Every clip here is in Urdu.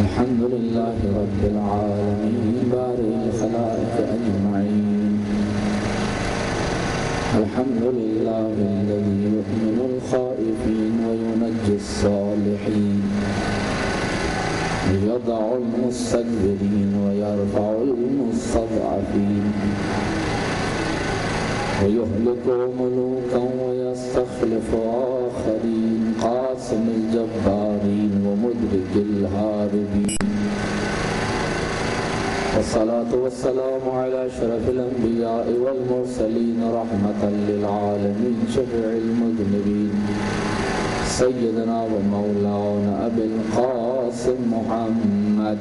الحمد لله رب العالمين بارئ الخلائق أجمعين. الحمد لله الذي يؤمن الخائفين وينجي الصالحين يضع المستكبرين ويرفع المستضعفين ويهلك ملوكا ويستخلف آخرين قاسم الجبارين ومدرك الهاربين. والصلاة والسلام على أشرف الأنبياء والمرسلين رحمة للعالمين شفيع المذنبين سيدنا ومولانا أبي القاسم محمد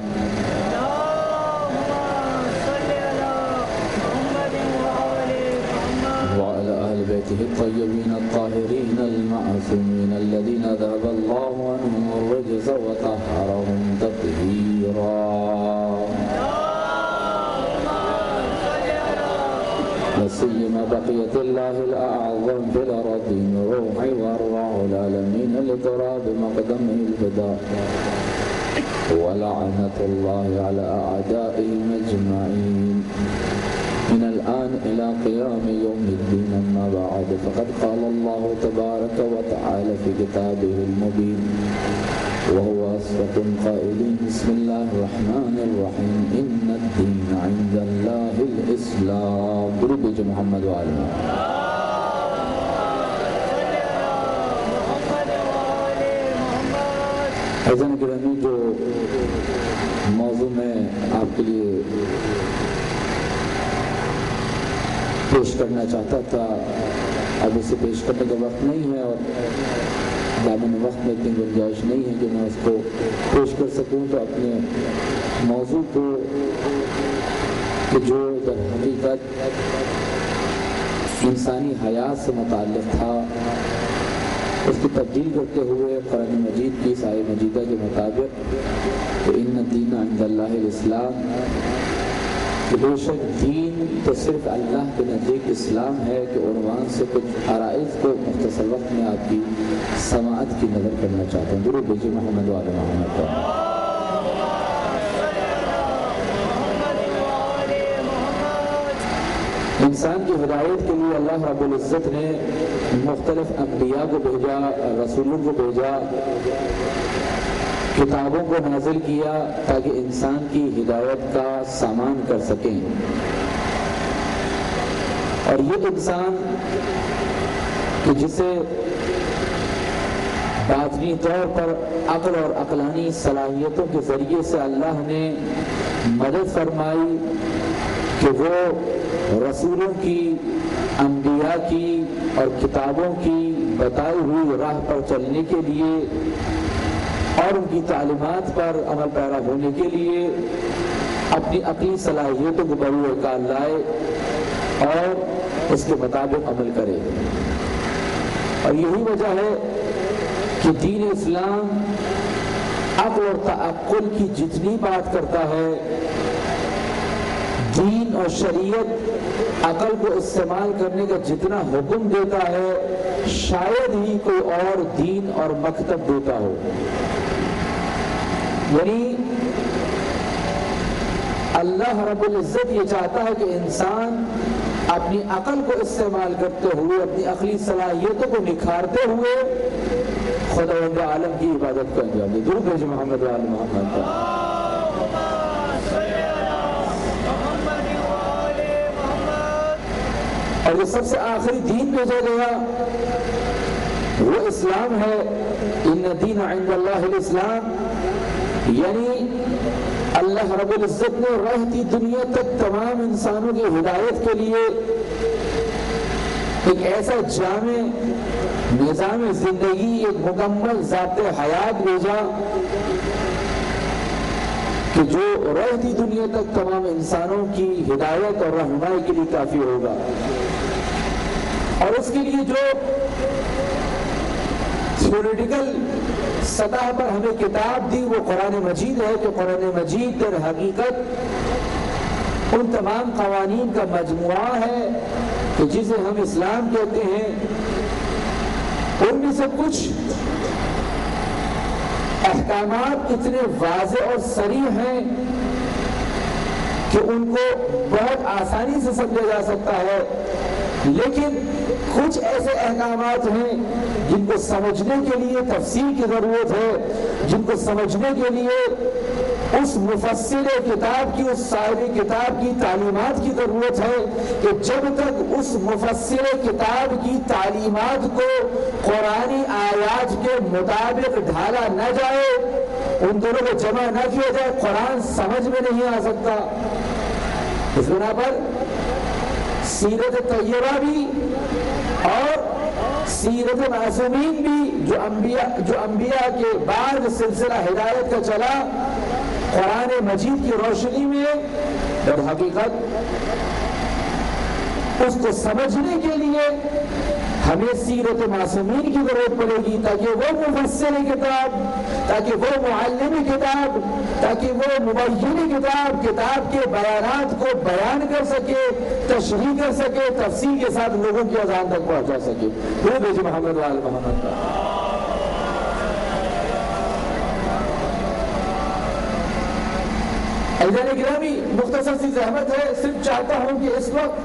وعلى أهل بيته الطيبين الطاهرين المعصومين الذين ذهب الله عنهم الرجس وطهرهم تطهيرا. وسيما بقية الله الأعظم في الأراضين روح وأرواح العالمين لتراب مقدمه الفداء ولعنة الله على أعدائهم أجمعين من الآن إلى قيام يوم الدين. أما بعد فقد قال الله تبارك وتعالى في كتابه المبين وهو أصدق القائلين بسم الله الرحمن الرحيم إن الدين عند الله الإسلام. درود بر محمد وآل محمد. حضرت گرامی جو موضوع میں آپ کے لیے پیش کرنا چاہتا تھا اب اسے پیش کرنے کا وقت نہیں ہے اور دامن وقت میں اتنی گنجائش نہیں ہے کہ میں اس کو پیش کر سکوں، تو اپنے موضوع کو کہ جو در حقیقت انسانی حیات سے متعلق تھا اس کی تبدیل کرتے ہوئے قرآن مجید کی آیت مجیدہ کے مطابق کہ ان الدین عند اللہ الاسلام، بے شک دین تو صرف اللہ کے نزدیک اسلام ہے، کہ عنوان سے کچھ عرائض کو مختصر وقت میں آپ کی سماعت کی نظر کرنا چاہتا ہوں. درود بھیجیے محمد وآل محمد پر. انسان کی ہدایت کے لیے اللہ رب العزت نے مختلف انبیاء کو بھیجا، رسولوں کو بھیجا، کتابوں کو نازل کیا تاکہ انسان کی ہدایت کا سامان کر سکیں. اور یہ انسان کہ جسے باطنی طور پر عقل اور عقلانی صلاحیتوں کے ذریعے سے اللہ نے مدد فرمائی کہ وہ رسولوں کی، انبیاء کی اور کتابوں کی بتائی ہوئی راہ پر چلنے کے لیے اور ان کی تعلیمات پر عمل پیرا ہونے کے لیے اپنی عقلی صلاحیتوں کو بروئے کار لائے اور اس کے مطابق عمل کرے. اور یہی وجہ ہے کہ دین اسلام عقل اور تعقل کی جتنی بات کرتا ہے، دین اور شریعت عقل کو استعمال کرنے کا جتنا حکم دیتا ہے شاید ہی کوئی اور دین اور مکتب دیتا ہو. یعنی اللہ رب العزت یہ چاہتا ہے کہ انسان اپنی عقل کو استعمال کرتے ہوئے، اپنی عقلی صلاحیتوں کو نکھارتے ہوئے خداوند عالم کی عبادت کو انجام دے. درود بھیجیے محمد وآل محمد پر. اور جو سب سے آخری دین بھیجا گیا وہ اسلام ہے. ان الدین عند اللہ الاسلام، یعنی اللہ رب العزت نے رہتی دنیا تک تمام انسانوں کی ہدایت کے لیے ایک ایسا جامع نظام زندگی، ایک مکمل ذات حیات بھیجا کہ جو رہتی دنیا تک تمام انسانوں کی ہدایت اور رہنمائی کے لیے کافی ہوگا. اور اس کے لیے جو تھیوریٹیکل سطح پر ہمیں کتاب دی وہ قرآن مجید ہے، کہ قرآن مجید در حقیقت ان تمام قوانین کا مجموعہ ہے کہ جسے ہم اسلام کہتے ہیں. ان میں سے کچھ احکامات اتنے واضح اور صریح ہیں کہ ان کو بہت آسانی سے سمجھا جا سکتا ہے، لیکن کچھ ایسے احکامات ہیں جن کو سمجھنے کے لیے تفسیر کی ضرورت ہے، جن کو سمجھنے کے لیے اس مفسر کتاب کی، اس صاحب کتاب کی تعلیمات کی ضرورت ہے کہ جب تک اس مفسر کتاب کی تعلیمات کو قرآنی آیات کے مطابق ڈھالا نہ جائے، ان دونوں کو جمع نہ کیا جائے، قرآن سمجھ میں نہیں آ سکتا۔ اس بنا پر سیرت طیبہ بھی اور سیرت معصومین بھی جو انبیاء کے بعد سلسلہ ہدایت کا چلا، قرآن مجید کی روشنی میں در حقیقت اس کو سمجھنے کے لیے ہمیں سیرت معصومین کی ضرورت پڑے گی، تاکہ وہ مفسر کتاب، تاکہ وہ معلم کتاب، تاکہ وہ مبین کتاب کے بیانات کو بیان کر سکے، تشریح کر سکے، تفصیل کے ساتھ لوگوں کی اذہان تک پہنچا سکے۔ درود محمد وآل محمد۔ عزیزان گرامی، مختصر سی زحمت ہے، صرف چاہتا ہوں کہ اس وقت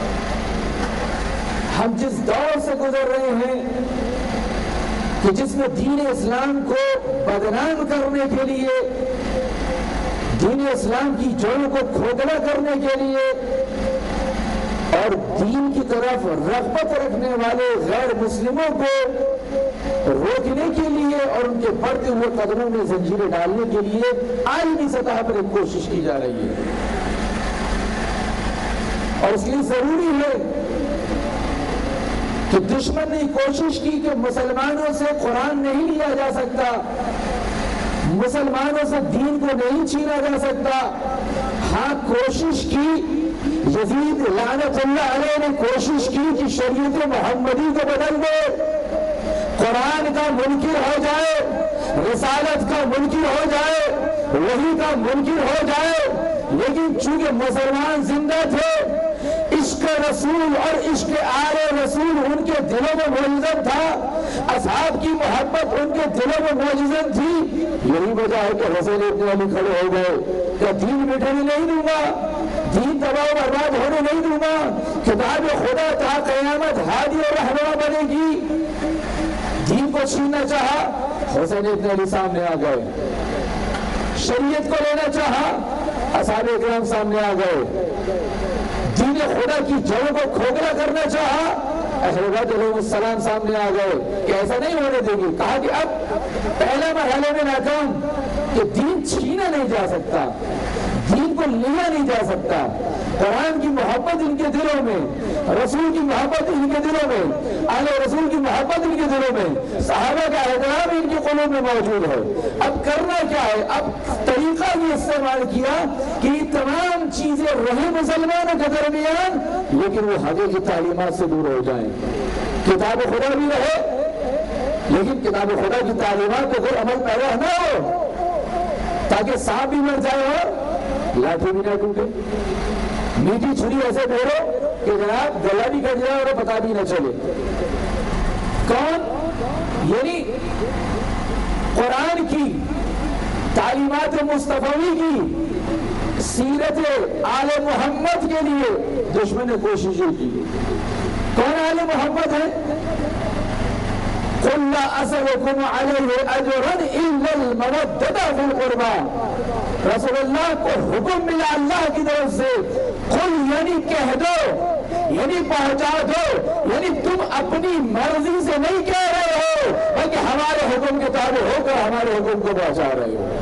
ہم جس دور سے گزر رہے ہیں کہ جس میں دین اسلام کو بدنام کرنے کے لیے، دین اسلام کی جڑوں کو کھوکھلا کرنے کے لیے اور دین کی طرف رغبت رکھنے والے غیر مسلموں کو روکنے کے لیے اور ان کے بڑھتے ہوئے قدموں میں زنجیریں ڈالنے کے لیے عالمی سطح پر ایک کوشش کی جا رہی ہے، اور اس لیے ضروری ہے کہ دشمن نے کوشش کی کہ مسلمانوں سے قرآن نہیں لیا جا سکتا، مسلمانوں سے دین کو نہیں چھینا جا سکتا۔ ہاں، کوشش کی، یزید لعنت اللہ علیہ نے کوشش کی کہ شریعت محمدی کو بدل دے، قرآن کا منکر ہو جائے، رسالت کا منکر ہو جائے، وحی کا منکر ہو جائے، لیکن چونکہ مسلمان زندہ تھے، عشق رسول اور عشق آل رسول ان کے دلوں میں معجزت تھا، اصحاب کی محبت ان کے دلوں میں معجزت تھی۔ یہی وجہ ہے کہ حسین ابن علی کھڑے ہو گئے کہ دین مٹنے نہیں دوں گا، دین تباہ و برباد ہونے نہیں دوں گا، کتاب خدا تا قیامت ہادی اور رہنما بنے گی۔ دین کو چھیننا چاہا، حسین ابن علی سامنے آ گئے، شریعت کو لینا چاہا، اصحاب اکرام سامنے آ گئے، دین خدا کی جڑوں کو کھوکھلا کرنا چاہا، اہل بیت علیہ السلام سامنے آ گئے کہ ایسا نہیں ہونے دیں گے۔ کہا کہ اب پہلے مرحلے میں ناکام کہ دین چھینا نہیں جا سکتا، دین کو لیا نہیں جا سکتا، قرآن کی محبت ان کے دلوں میں، رسول کی محبت ان کے دلوں میں، اہل رسول کی محبت ان کے دلوں میں، صحابہ کا احترام ان کے قلوب میں موجود ہے۔ اب کرنا کیا ہے؟ اب طریقہ یہ استعمال کیا کہ یہ تمام چیزیں رہے مسلمانوں کے درمیان، لیکن وہ حقیقی تعلیمات سے دور ہو جائیں۔ کتاب خدا بھی رہے، لیکن کتاب خدا کی تعلیمات کو کوئی عمل پیرا نہ ہو، تاکہ سانپ بھی مر جائے اور لاٹھی بھی نہ ٹوٹے، میٹھی چھری ایسے پھیرو کہ جناب گلا بھی کٹ جائے اور پتا بھی نہ چلے۔ کون؟ یعنی قرآن کی تعلیمات مصطفی کی سیرت آل محمد کے لیے دشمن نے کوششیں کی۔ کون آل محمد ہے؟ قُلْ لَا أَسْأَلُكُمْ عَلَيْهِ أَجْرًا إِلَّا الْمَوَدَّةَ فِي الْقُرْبَى۔ رسول اللہ کو حکم ملا اللہ کی طرف سے، قل یعنی کہہ دو، یعنی پہنچا دو، یعنی تم اپنی مرضی سے نہیں کہہ رہے ہو بلکہ ہمارے حکم کے تابع ہو کر ہمارے حکم کو پہنچا رہے ہو۔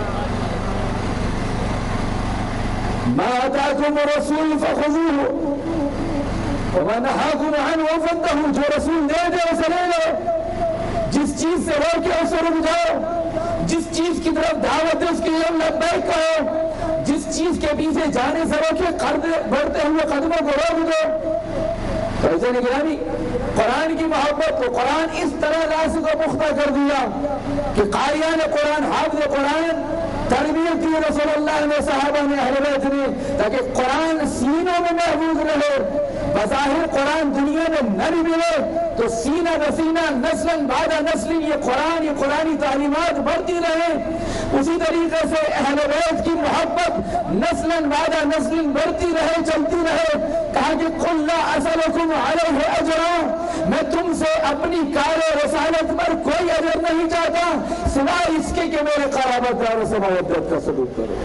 مَا آتَاكُمُ الرَّسُولُ فَخُذُوهُ وَمَا نَهَاكُمْ عَنْهُ فَانتَهُوا۔ جو رسول دے دے اسے لے لو، جس چیز سے روکے اسے رک جاؤ، جس چیز کی طرف دعوت ہے اس کے لیے لبیک کہو، جس چیز کے پیچھے جانے سے روکے بڑھتے ہوئے قدموں کو روک دو۔ تو ایسے نگرانی قرآن کی محبت کو قرآن اس طرح راسخ و پختہ کر دیا کہ قاریان قرآن، حافظ قرآن تربیت کی رسول اللہ نے، صحابہ نے، اہل بیت نے، تاکہ قرآن سینوں میں محفوظ رہے، بظاہر قرآن دنیا میں نہ بھی ملے تو سینہ بسینہ نسل بعد نسل یہ قرآنی تعلیمات بڑھتی رہے. اسی طریقے سے اہل بیت کی محبت نسل بعد نسل بڑھتی رہے، چلتی رہے. کہا کہ قل لا اسألکم علیہ اجرا، میں تم سے اپنی کار رسالت پر کوئی اجر نہیں چاہتا سوائے اس کے کہ میرے قرابت داروں سے محبت کا سلوک کرو.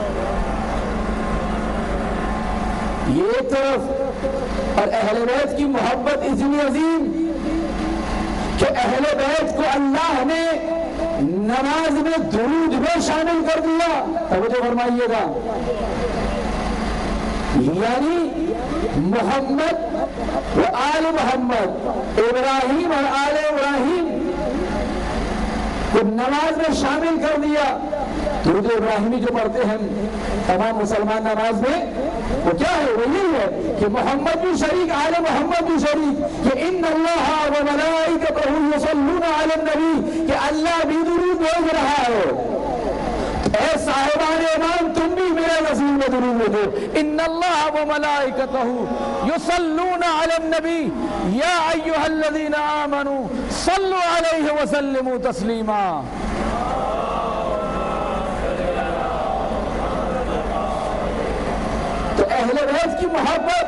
یہ ایک طرف. اور اہل بیت کی محبت اتنی عظیم کہ اہل بیت کو اللہ نے نماز میں درود میں شامل کر دیا. توجہ فرمائیے گا. یعنی محمد و آل محمد، ابراہیم اور آل ابراہیم کو نماز میں شامل کر دیا. درود ابراہیمی جو پڑھتے ہیں تمام مسلمان نماز میں، وہ کیا ہے؟ وہ یہی ہے کہ محمد بھی شریک، آل محمد بھی شریک. کہ ان اللہ و ملائکتہ یصلون علی النبی، کہ اللہ بھی درود بھیج رہا ہے. اے صاحبان ایمان تم بھی میرے رسول میں درود بھیجو. ان اللہ و ملائکتہ یصلون علی النبی یا ایھا الذین آمنوا صلوا علیہ وسلموا تسلیما. تو اہل بیت کی محبت،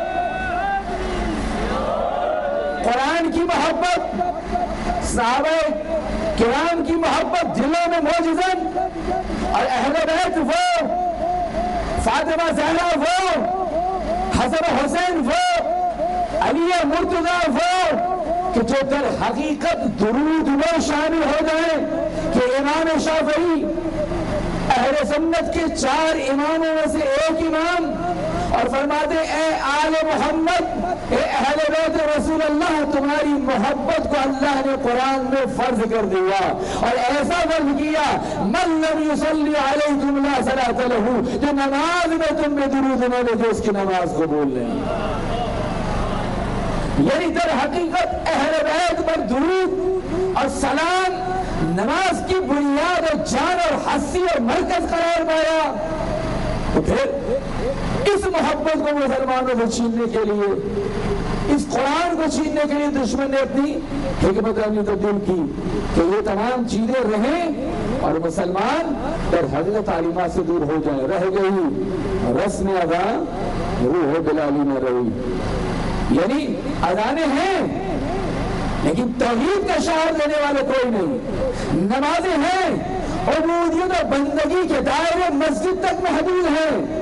قرآن کی محبت، صحابہ کرام کی محبت دلوں میں موجزن. اور اہل بیت وہ فاطمہ زہرا، وہ حسن حسین، وہ علی مرتضیٰ، وہ کہ جو در حقیقت درود میں شامل ہو جائیں. کہ امام شافعی اہل سنت کے 4 اماموں میں سے ایک امام، اور فرماتے اے آل محمد، اے اہل بیت رسول اللہ، تمہاری محبت کو اللہ نے قرآن میں فرض کر دیا. اور ایسا فرض کیا من لم یصلی علیکم لا صلاۃ لہ، جو نماز میں تم میں درود نہ لے اس کی نماز قبول نہیں. یعنی در حقیقت اہل بیت پر درود اور سلام نماز کی بنیاد اور جان اور حسی اور مرکز قرار پایا. تو پھر اس محبت کو مسلمانوں کو چھیننے کے لیے، اس قرآن کو چھیننے کے لیے دشمن نے اپنی حکمت عملی تبدیل کی کہ یہ تمام چیزیں رہیں اور مسلمان در حقیقت تعلیمات سے دور ہو جائیں. رہ گئی رسم ادا، روح بلالی نہ رہی. یعنی اذانیں ہیں لیکن توحید کا شعار دینے والے کوئی نہیں. نمازیں ہیں، عبودیت اور بندگی کے دائرے مسجد تک محدود ہیں.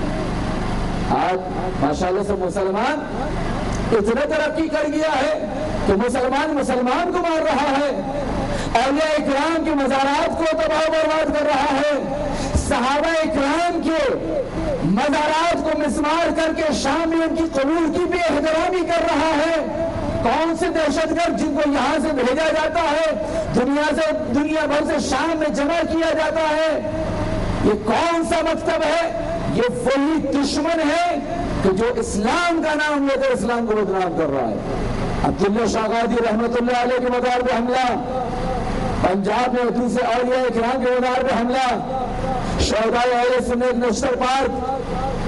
آج ماشاءاللہ سے مسلمان اتنا ترقی کر گیا ہے کہ مسلمان کو مار رہا ہے، اولیاء اکرام کے مزارات کو تباہ و برباد کر رہا ہے، صحابہ اکرام کے مزارات کو مسمار کر کے شام میں ان کی قبور کی بے احترامی کر رہا ہے. کون سے دہشت گرد جن کو یہاں سے بھیجا جاتا ہے، دنیا بھر سے شام میں جمع کیا جاتا ہے، یہ کون سا مکتب ہے؟ یہ وہی دشمن ہے کہ جو اسلام کا نام لے کر اسلام کو بدنام کر رہا ہے. عبداللہ شاغادی رحمت اللہ علیہ کے مزار پہ حملہ، پنجاب میں دوسرے اولیاء کرام کے مزار پہ حملہ، شہدائے اہل سنت نشتر پارک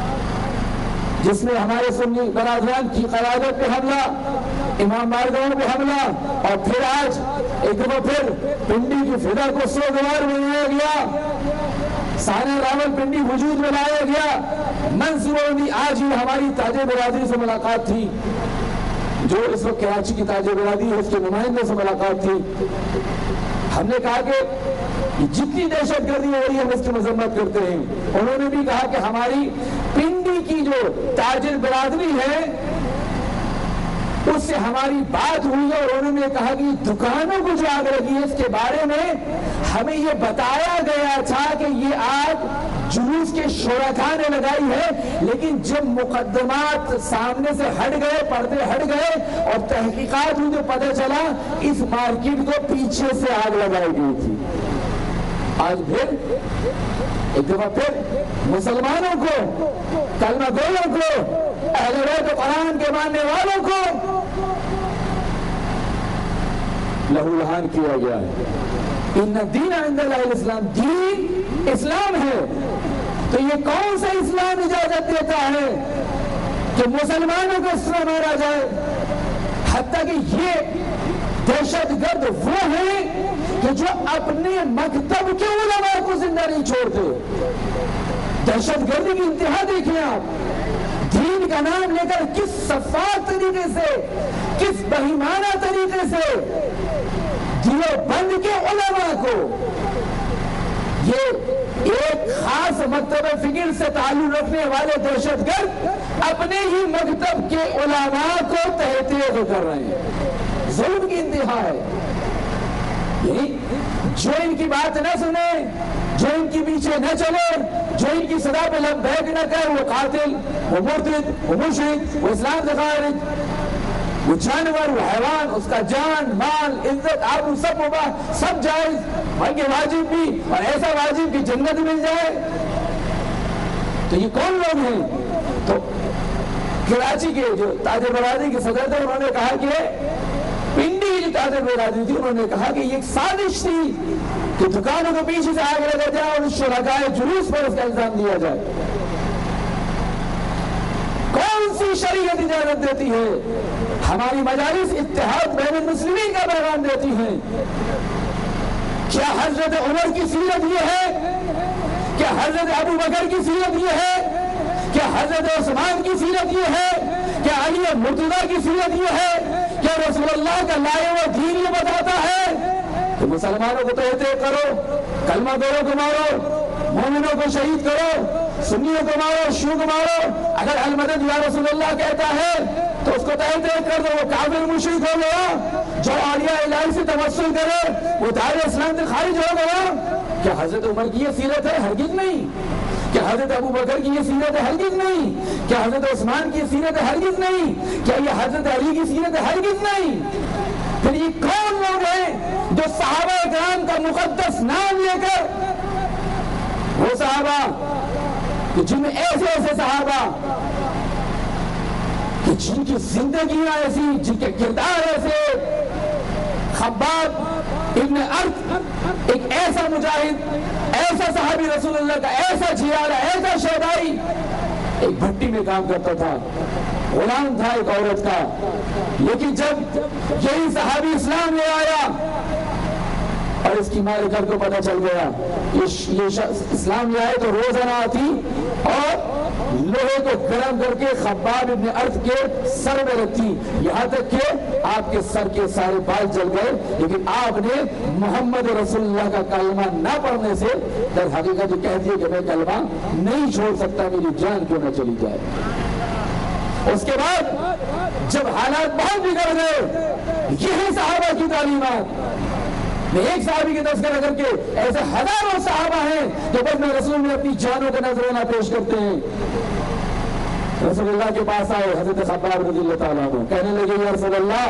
جس میں ہمارے سنی برادران کی قیادت پہ حملہ، امام مارگاؤں پہ حملہ، اور پھر آج ایک دفعہ پھر پنڈی کی فضا کو سوگوار بنایا گیا، سانحہ راول پنڈی وجود میں لایا گیا. منصوبہ آج ہی ہماری تاج برادری سے ملاقات تھی، جو اس وقت کراچی کی تاج برادری ہے اس کے نمائندے سے ملاقات تھی. ہم نے کہا کہ جتنی دہشت گردی ہو رہی ہے ہم اس کی مذمت کرتے ہیں. انہوں نے بھی کہا کہ ہماری پنڈی کی جو تاجر برادری ہے اس سے ہماری بات ہوئی ہے، اور انہوں نے کہا کہ دکانوں کو جو آگ لگی ہے اس کے بارے میں ہمیں یہ بتایا گیا تھا کہ یہ آگ جلوس کے شرکاء نے لگائی ہے، لیکن جب مقدمات سامنے سے ہٹ گئے، پردے ہٹ گئے اور تحقیقات ہوئی تو پتہ چلا اس مارکیٹ کو پیچھے سے آگ لگائی گئی تھی. آج پھر ایک دفعہ پھر مسلمانوں کو، کلمہ گویوں کو، اہل بیت قرآن کے ماننے والوں کو لہو لہان کیا گیا ہے. ان الدین عند اللہ الاسلام، دین اسلام ہے. تو یہ کون سا اسلام اجازت دیتا ہے کہ مسلمانوں کو اس طرح مارا جائے، حتیٰ کہ یہ دہشت گرد وہ ہیں کہ جو اپنے مکتب کے علماء کو زندہ نہیں چھوڑتے۔ دہشت گردی کی انتہا دیکھیں آپ، دین کا نام لے کر کس شفاف طریقے سے، کس بہیمانہ طریقے سے دیوبند کے علماء کو، یہ ایک خاص مکتب فکر سے تعلق رکھنے والے دہشت گرد اپنے ہی مکتب کے علماء کو تحقیق کر رہے ہیں۔ ظلم کی انتہا ہے۔ یعنی جو ان کی بات نہ سنے، جو ان کی پیچھے نہ چلے، جو ان کی صدا پہ لبیک نہ کرے، وہ قاتل، وہ مرتد، وہ مشرک، وہ اسلام سے خارج، وہ جانور، وہ حیوان، اس کا جان، مال، عزت، آبرو سب مباح، سب جائز، بلکہ واجب بھی، اور ایسا واجب کہ جنت مل جائے۔ تو یہ کون لوگ ہیں؟ تو کراچی کے جو تاجر برادری کے صدر تھے، انہوں نے کہا کہ پنڈی جو تاجر برادری تھی، انہوں نے کہا کہ یہ ایک سازش تھی کہ دکانوں کو پیچھے سے آگ لگا جائے اور شرکائے جلوس پر اس کا الزام دیا جائے۔ کون سی شریعت اجازت دیتی ہے؟ ہماری مجالس اتحاد بین المسلمین کا پیغام دیتی ہیں۔ کیا حضرت عمر کی سیرت یہ ہے؟ کیا حضرت ابو بکر کی سیرت یہ ہے؟ کیا حضرت عثمان کی سیرت یہ ہے؟ کیا علی مرتضیٰ کی سیرت یہ ہے؟ کیا رسول اللہ کا لائے ہوا دین یہ بتاتا ہے کہ مسلمانوں کو تحقیق کرو، کلمہ گوروں کو مارو، مومنوں کو شہید کرو، سنیوں کو مارو، شیعوں کو مارو؟ اگر المدد یا رسول اللہ کہتا ہے تو اس کو تحقیق کر دو، وہ کافر مشرک ہو گیا۔ جو عالیہ الہی سے توسل کرے وہ دائرہ اسلام سے خارج ہو گیا۔ کیا حضرت عمر کی یہ سیرت ہے؟ ہرگز نہیں۔ کیا حضرت ابو بکر کی یہ سیرت ہے؟ ہرگز نہیں۔ کیا حضرت عثمان کی سیرت ہے؟ ہرگز نہیں۔ کیا یہ حضرت علی کی سیرت ہے؟ ہرگز نہیں۔ پھر یہ کون لوگ ہیں جو صحابہ کرام کا مقدس نام لے کر، وہ صحابہ کہ جن میں ایسے ایسے صحابہ کہ جن کی زندگیاں ایسی، جن کے کردار ایسے، خباب ابن ارت ایک ایسا مجاہد، ایسا صحابی رسول اللہ کا، ایسا جھیارہ، ایسا شہدائی، ایک بھٹی میں کام کرتا تھا، غلام تھا ایک عورت کا، لیکن جب یہی صحابی اسلام لے آیا اور اس کی مال گھر کو پتہ چل گیا یہ اسلام لے آئے تو روزانہ آتی اور لوہے کو گرم کر کے خباب ابن ارت کے سر میں رکھتی، یہاں تک کہ آپ کے سر کے سارے بال جل گئے، لیکن آپ نے محمد رسول اللہ کا کلمہ نہ پڑھنے سے در حقیقت یہ کہتی ہے کہ میں کلمہ نہیں چھوڑ سکتا، میری جان کیوں نہ چلی جائے۔ اس کے بعد جب حالات بہت بگڑ گئے، یہی صحابہ کی تعلیمات، میں ایک صحابی کے تذکرہ کر کے ایسے ہزاروں صحابہ ہیں جو بس میں رسول میں اپنی جانوں کا نذرانہ پیش کرتے ہیں۔ رسول اللہ کے پاس آئے حضرت خباب رضی اللہ تعالیٰ عنہ، کہنے لگے یا رسول اللہ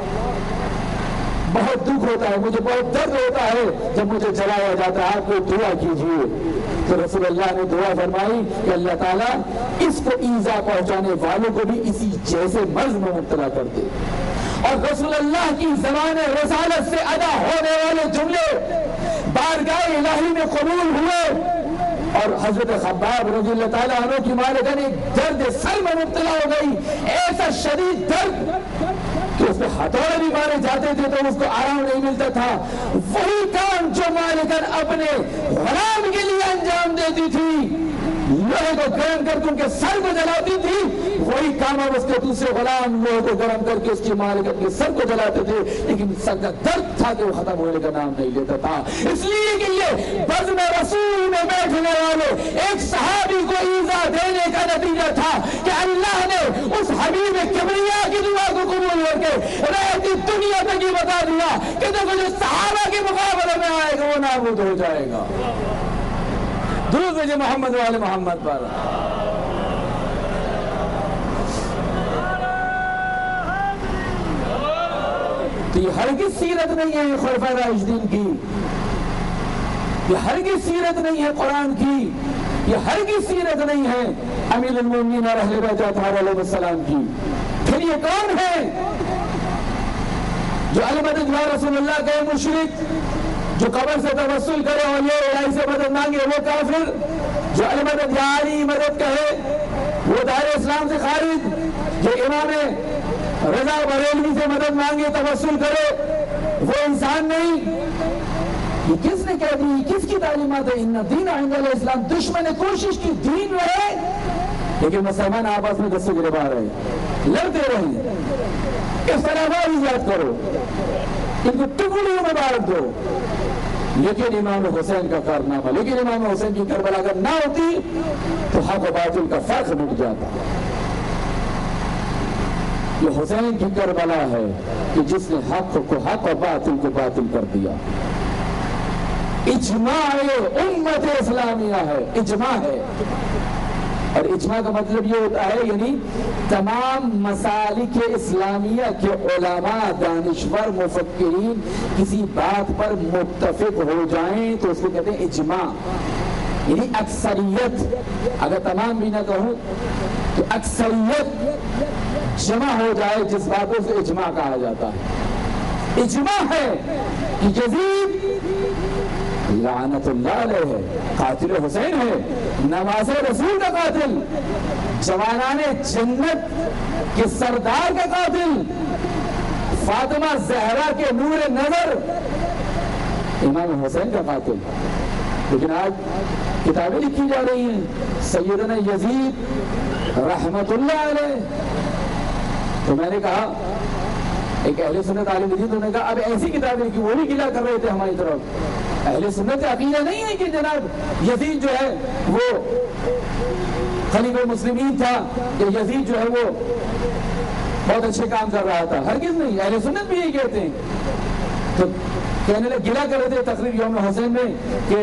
بہت دکھ ہوتا ہے، مجھے بہت درد ہوتا ہے جب مجھے جلایا جاتا ہے، آپ کو دعا کیجئے۔ تو رسول اللہ نے دعا فرمائی کہ اللہ تعالیٰ اس کو ایذا پہنچانے والوں کو بھی اسی جیسے مرض میں مبتلا کر دے۔ اور رسول اللہ کی زبان رسالت سے ادا ہونے والے جملے بارگاہ الہی میں قبول ہوئے، اور حضرت خباب رضی اللہ تعالیٰ عنہ کی مالکن ایک درد سر میں مبتلا ہو گئی، ایسا شدید درد کہ اس میں ہتھوڑے بھی مارے جاتے تھے تو اس کو آرام نہیں ملتا تھا۔ وہی کام جو مالکن اپنے غلام کے لیے انجام دیتی تھی، لوہے کو گرم کر کے ان کے سر کو جلاتی تھی، وہی کام اب اس کے دوسرے غلام لوہے کو گرم کر کے اس کی مالکن کے سر کو جلاتے تھے، لیکن سر کا درد تھا کہ وہ ختم ہونے کا نام نہیں لیتا تھا۔ اس لیے کہ یہ بزم رسول میں بیٹھنے والے ایک صحابی کو ایذا دینے کا نتیجہ تھا کہ اللہ نے اس حبیب کبریا کی دعا کو قبول کر کے رہتی دنیا تک یہ بتا دیا کہ دیکھو جو صحابہ کے مقابلے میں آئے گا وہ نابود ہو جائے گا۔ درود بھیجے محمد والے محمد پر۔ تو یہ ہرگز سیرت نہیں ہے خلفائے راشدین کی، یہ ہرگز سیرت نہیں ہے قرآن کی، یہ ہرگز سیرت نہیں ہے امیر المومنین اور اہل بیت اطہار علیہ السلام کی۔ پھر یہ کون ہے جو المدد یا رسول اللہ کہے مشرک، جو قبر سے توسل کرے اور یہ الہی سے مدد مانگے وہ کافر، جو المدد یا علی مدد کہے وہ دائرہ اسلام سے خارج، کہ امام رضا بریلوی سے مدد مانگے توسل کرے وہ انسان نہیں. یہ کس نے کہہ دی؟ کس کی تعلیمات ہے؟ ان دین عند الاسلام. دشمن نے کوشش کی دین رہے لیکن مسلمان آپس میں دستے گربا رہے، لڑتے رہے، اختلافات ایجاد کرو، ان کو ٹکڑیوں میں بانٹ دو. لیکن امام حسین کا کارنامہ، لیکن امام حسین کی کربلا اگر نہ ہوتی تو حق و باطل کا فرق مٹ جاتا. یہ حسین کی کربلا ہے کہ جس نے حق کو حق اور باطل کو باطل کر دیا. اجماع امت اسلامیہ ہے، اجماع ہے. اور اجماع کا مطلب یہ ہوتا ہے یعنی تمام مسالک اسلامیہ کے علماء، دانشور، مفکرین کسی بات پر متفق ہو جائیں تو اس کو کہتے ہیں اجماع. یعنی اکثریت، اگر تمام بھی نہ کہوں تو اکثریت جمع ہو جائے جس بات کو اسے اجماع کہا جاتا ہے. اجماع ہے کہ یزید لعنت اللہ علیہ ہے، قاتل حسین ہے، نواز رسول کا قاتل، جوانان جنت کے سردار کا قاتل، فاطمہ زہرا کے نور نظر امام حسین کا قاتل. لیکن آج کتابیں لکھی جا رہی ہیں سیدنا یزید رحمت اللہ علیہ. تو میں نے کہا ایک اہل سنت عالم دین، انہوں نے کہا اب ایسی کتابیں کہ وہ بھی گلا کر رہے تھے ہماری طرف. اہل سنت عقیدہ نہیں ہے کہ جناب یزید جو ہے وہ خلیفہ المسلمین تھا، کہ یزید جو ہے وہ بہت اچھے کام کر رہا تھا. ہرگز نہیں، اہل سنت بھی یہی کہتے ہیں. تو کہنے لگے گلا کر رہے تھے تقریر یوم حسین میں کہ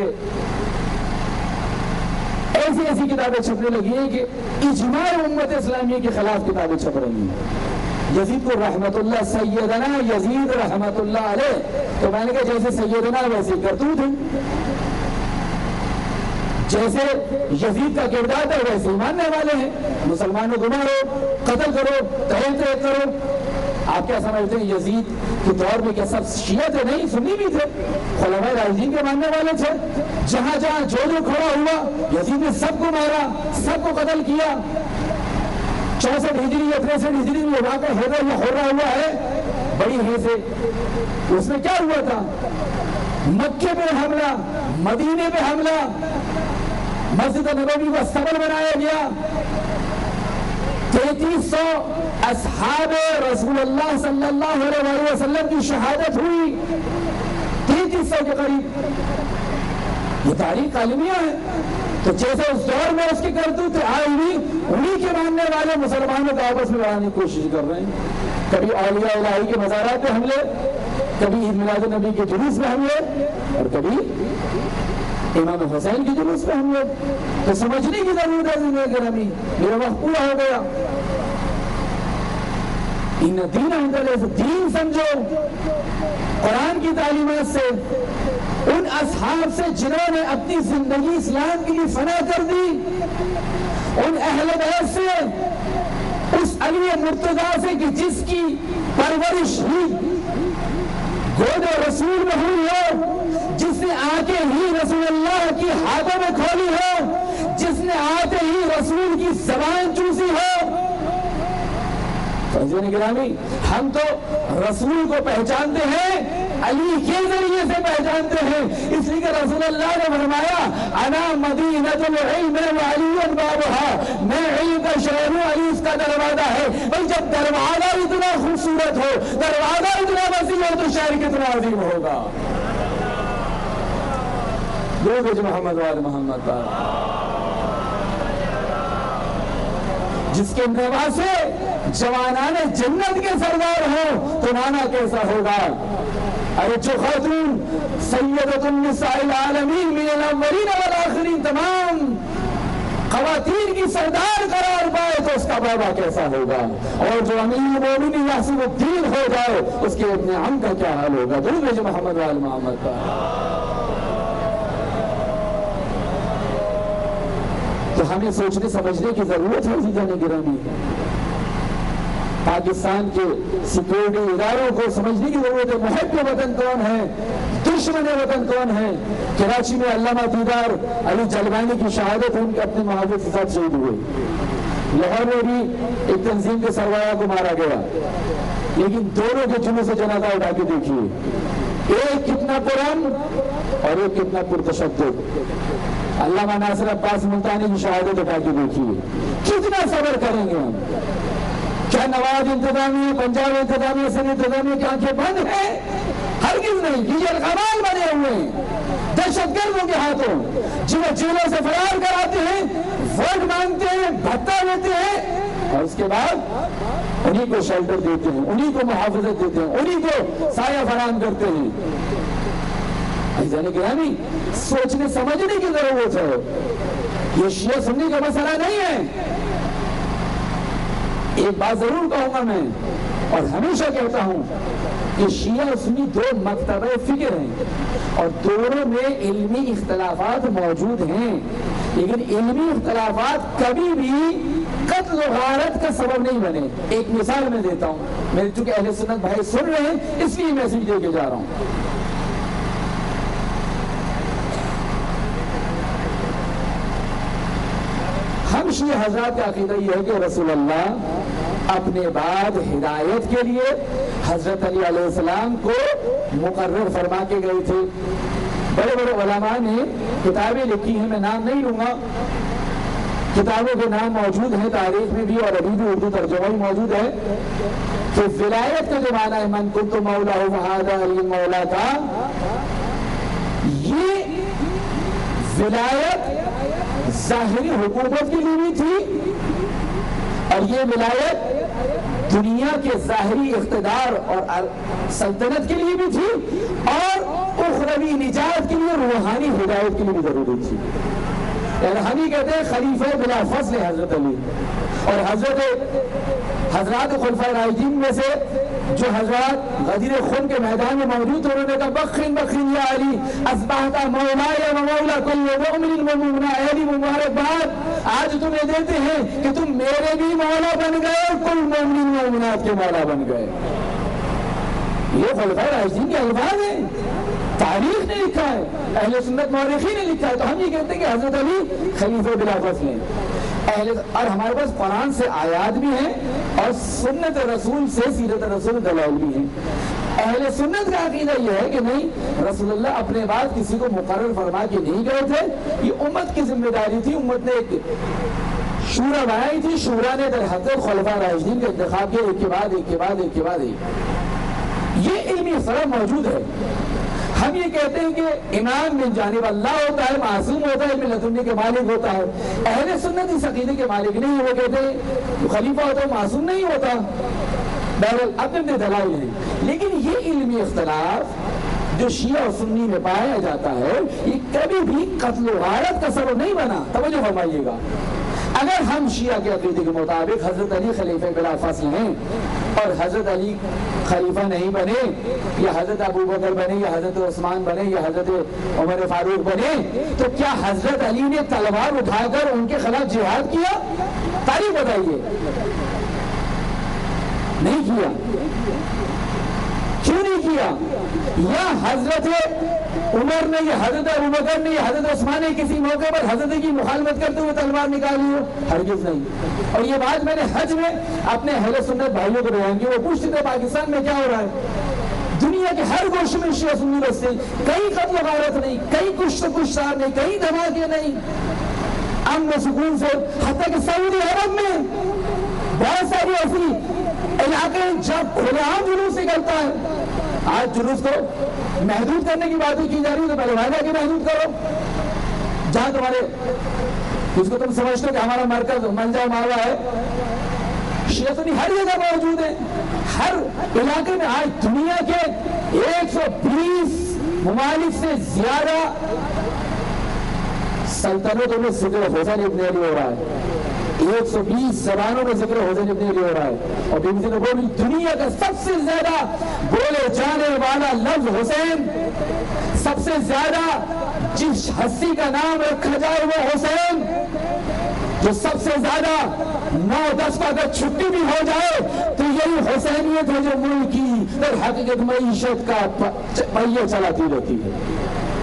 ایسی ایسی کتابیں چھپنے لگی ہیں کہ اجماع امت اسلامیہ کے خلاف کتابیں چھپ رہی ہیں. یزید کو رحمت اللہ، سیدنا یزید رحمت اللہ علیہ. تو میں نے کہا جیسے سیدنا ویسے کرتوت ہیں، جیسے یزید کا کردار ہے ویسے ماننے والے ہیں. مسلمانوں کو مارو، قتل کرو، تحریک کرو. آپ کیا سمجھتے ہیں یزید کے دور میں کیا سب شیعہ تھے؟ نہیں، سنی بھی تھے، خلفائے راشدین کے ماننے والے تھے. جہاں جہاں جو کھڑا ہوا یزید نے سب کو مارا، سب کو قتل کیا. 64 ہجری یا 63 ہجری میں واقع حیدر یا ہو رہا ہوا ہے بڑی ہے سے. اس میں کیا ہوا تھا؟ مکے پہ حملہ، مدینے پہ حملہ، مسجد نبوی کو استقبال بنایا گیا. 3300 اصحاب رسول اللہ صلی اللہ علیہ وسلم کی شہادت ہوئی، 3300 کے قریب. یہ تاریخ عالمیہ ہے. تو جیسے اس دور میں اس کی کرتوت آئی ہوئی، انہی کے ماننے والے مسلمانوں کو آپس میں لڑانے کی کوشش کر رہے ہیں. کبھی اولیاء الہی کے مزارات پہ حملے، کبھی عید میلاد النبی کے جلوس میں حملے، اور کبھی امام حسین کے جلوس میں حملے. تو سمجھنے کی ضرورت ہے زندگی گرامی. میرا وقت پورا ہو گیا. ان دین عند الاسلام، دین سمجھو قرآن کی تعلیمات سے، ان اصحاب سے جنہوں نے اپنی زندگی اسلام کے لیے فنا کر دی، ان اہل بیت سے، اس علی مرتضیٰ سے کہ جس کی پرورش ہی گود رسول میں ہوئی ہو، جس نے آنکھیں ہی رسول اللہ کی ہاتھوں میں کھولی ہو، جس نے آتے ہی رسول کی زبان چوسی ہو. گرامی، ہم تو رسول کو پہچانتے ہیں، علی کے ذریعے سے پہچانتے ہیں. اس لیے کہ رسول اللہ نے فرمایا انا مدینۃ العلم وعلی بابها، میں علم کا شہر ہوں، علی اس کا دروازہ ہے. بھائی جب دروازہ اتنا خوبصورت ہو، دروازہ اتنا وسیع ہو تو شہر کتنا عظیم ہوگا. درود محمد وآل محمد پر. جس کے نواسے جوانان جنت کے سردار ہوں تو نانا کیسا ہوگا. ارے جو خاتون سیدۃ النساء العالمین من الاولین والآخرین، تمام خواتین کی سردار قرار پائے تو اس کا بابا کیسا ہوگا. اور جو امیر المومنین یاسین الدین ہو جائے اس کے ابن عم کا کیا حال ہوگا. درود محمد وآل محمد کا. تو ہمیں سوچنے سمجھنے کی ضرورت ہے عزیزان گرامی. پاکستان کے سیکورٹی اداروں کو سمجھنے کی ضرورت ہے محب وطن کون ہے، دشمن وطن کون ہے. کراچی میں علامہ دیدار علی جلوانی کی شہادت ان کے اپنے محافظ کے ساتھ شہید ہوئے. لاہور میں بھی ایک تنظیم کے سربراہ کو مارا گیا، لیکن دونوں کے جنوں سے جنازہ اٹھا کے دیکھیے، ایک کتنا پرامن اور ایک کتنا پرتشدد۔ علامہ ناصر عباس ملتانی کی شہادت اٹھا کے دیکھیے، کتنا صبر کریں گے ہم؟ کیا نواز انتظامیہ، پنجاب انتظامیہ، سندھ انتظامیہ کی آنکھیں بند ہیں؟ ہرگز نہیں۔ یہ القمال بنے ہوئے ہیں دہشت گردوں کے ہاتھوں، جنہیں جیلوں سے فرار کراتے ہیں، ووٹ مانگتے ہیں، بھتہ دیتے ہیں، اور اس کے بعد انہی کو شیلٹر دیتے ہیں، انہی کو محافظت دیتے ہیں، انہی کو سایہ فراہم کرتے ہیں۔ عزیزان گرامی، سوچنے سمجھنے کی ضرورت ہے، یہ شیعہ سنی کا مسئلہ نہیں ہے۔ ایک بات ضرور کہوں گا میں، اور ہمیشہ کہتا ہوں کہ شیعہ اور سنی دو مکتبہ فکر ہیں، اور دونوں میں علمی اختلافات موجود ہیں، لیکن علمی اختلافات کبھی بھی قتل و غارت کا سبب نہیں بنے۔ ایک مثال میں دیتا ہوں، میرے چونکہ اہل سنت بھائی سن رہے ہیں اس لیے میسج دے کے جا رہا ہوں۔ ہم شیعہ حضرات کا عقیدہ یہ ہے کہ رسول اللہ اپنے بعد ہدایت کے لیے حضرت علی علیہ السلام کو مقرر فرما کے گئے تھے۔ بڑے بڑے علماء نے کتابیں لکھی ہیں، میں نام نہیں لوں گا، کتابوں کے نام موجود ہیں تاریخ میں بھی، اور ابھی بھی اردو ترجمہ ہی موجود ہے، کہ ولایت کا جو معنی ہے من کنت مولا فہذا علی مولا کا، یہ ولایت ظاہری حکومت کے لیے بھی تھی، اور یہ ولایت دنیا کے ظاہری اقتدار اور سلطنت کے لیے بھی تھی، اور اخروی نجات کے لیے، روحانی ہدایت کے لیے بھی ضروری تھی۔ ہم ہی کہتے ہیں خلیفہ بلا فضل حضرت علی، اور حضرات خلفائے راشدین میں سے جو حضرات غدیر خون کے میدان میں موجود، انہوں نے کہا بخن بخن یا علی اصبحت مولایا و مولا کل مؤمن و مؤمنہ، علی مبارکباد، آج تمہیں دیتے ہیں کہ تم میرے بھی مولا بن گئے اور کل مومنین و مومنات کے مولا بن گئے۔ یہ خلفائے راشدین کے الفاظ ہیں، تاریخ نے لکھا ہے، اہل سنت مورخین نے لکھا ہے، تو ہم یہ کہتے ہیں کہ حضرت علی خلیفہ بلا فضل ہیں۔ اور ہمارے پاس قرآن سے آیات بھی ہیں اور سنت رسول سے سیرت رسول دلائل بھی ہیں۔ اہل سنت کا عقیدہ یہ ہے کہ نہیں، رسول اللہ اپنے بعد کسی کو مقرر فرما کے نہیں گئے تھے، یہ امت کی ذمہ داری تھی، امت نے ایک شورا بنائی تھی، شورا نے در حضرت خلفاء راشدین کا انتخاب کیا، ایک کے بعد ایک کے بعد ایک کے بعد ایک۔ یہ علمی اختلاف موجود ہے۔ ہم یہ کہتے ہیں کہ امام من جانب اللہ ہوتا ہے، معصوم ہوتا ہے، علم لدنی کے مالک ہوتا ہے۔ اہل سنت اس عقیدے کے مالک نہیں ہے، وہ کہتے ہیں خلیفہ ہوتا ہے معصوم نہیں ہوتا۔ بہرحال اپنے دلائل ہیں، لیکن یہ علمی اختلاف جو شیعہ اور سنی میں پایا جاتا ہے، یہ کبھی بھی قتل و غارت کا سبب نہیں بنا۔ توجہ فرمائیے گا، اگر ہم شیعہ کے عقیدے کے مطابق حضرت علی خلیفہ بلا فصل ہیں اور حضرت علی خلیفہ نہیں بنے، یا حضرت ابو بکر بنے، یا حضرت عثمان بنے، یا حضرت عمر فاروق بنے، تو کیا حضرت علی نے تلوار اٹھا کر ان کے خلاف جہاد کیا؟ تاریخ بتائیے۔ نہیں کیا۔ کیوں نہیں کیا؟ یا حضرت عمر نے، یا حضرت ابو بکر نے، یا حضرت عثمان نے کسی موقع پر حضرت کی مخالفت کرتے ہوئے تلوار نکالی ہو؟ ہرگز نہیں۔ اور یہ بات میں نے حج میں اپنے اہل سنت بھائیوں کو بیان کی، وہ پوچھتے تھے پاکستان میں کیا ہو رہا ہے؟ دنیا کے ہر گوشے میں شیعہ سنی بستے، کہیں قتل و غارت نہیں، کہیں کشت و کشتار نہیں، کہیں دھماکے نہیں، امن و سکون سے، حتیٰ کہ سعودی عرب میں بہت ساری ایسی علاقے جب کھلے عام جلوس نکلتا ہے۔ آج جلوس کو محدود کرنے کی باتیں کی جا رہی ہے، تو پہلے وہاں کے محدود کرو، جہاں تمہارے جس کو تم سمجھتے ہو کہ ہمارا مرکز منجا ماروا ہے۔ شیعہ سنی ہر جگہ موجود ہیں، ہر علاقے میں۔ آج دنیا کے 120 ممالک سے زیادہ سلطنتوں میں ذکر حسین ابن علی ہو رہا ہے، 120 زبانوں میں ذکر حسین ابن علی ہو رہا ہے، اور BBC نے بولی دنیا کا سب سے زیادہ بولے جانے والا لفظ حسین، سب سے زیادہ جس ہستی کا نام رکھا جائے وہ حسین، جو سب سے زیادہ 9-10 کا اگر چھٹی بھی ہو جائے تو یہی حسینیت ہے جو ملک کی در حقیقت معیشت کا پہیہ چلاتی رہتی ہے۔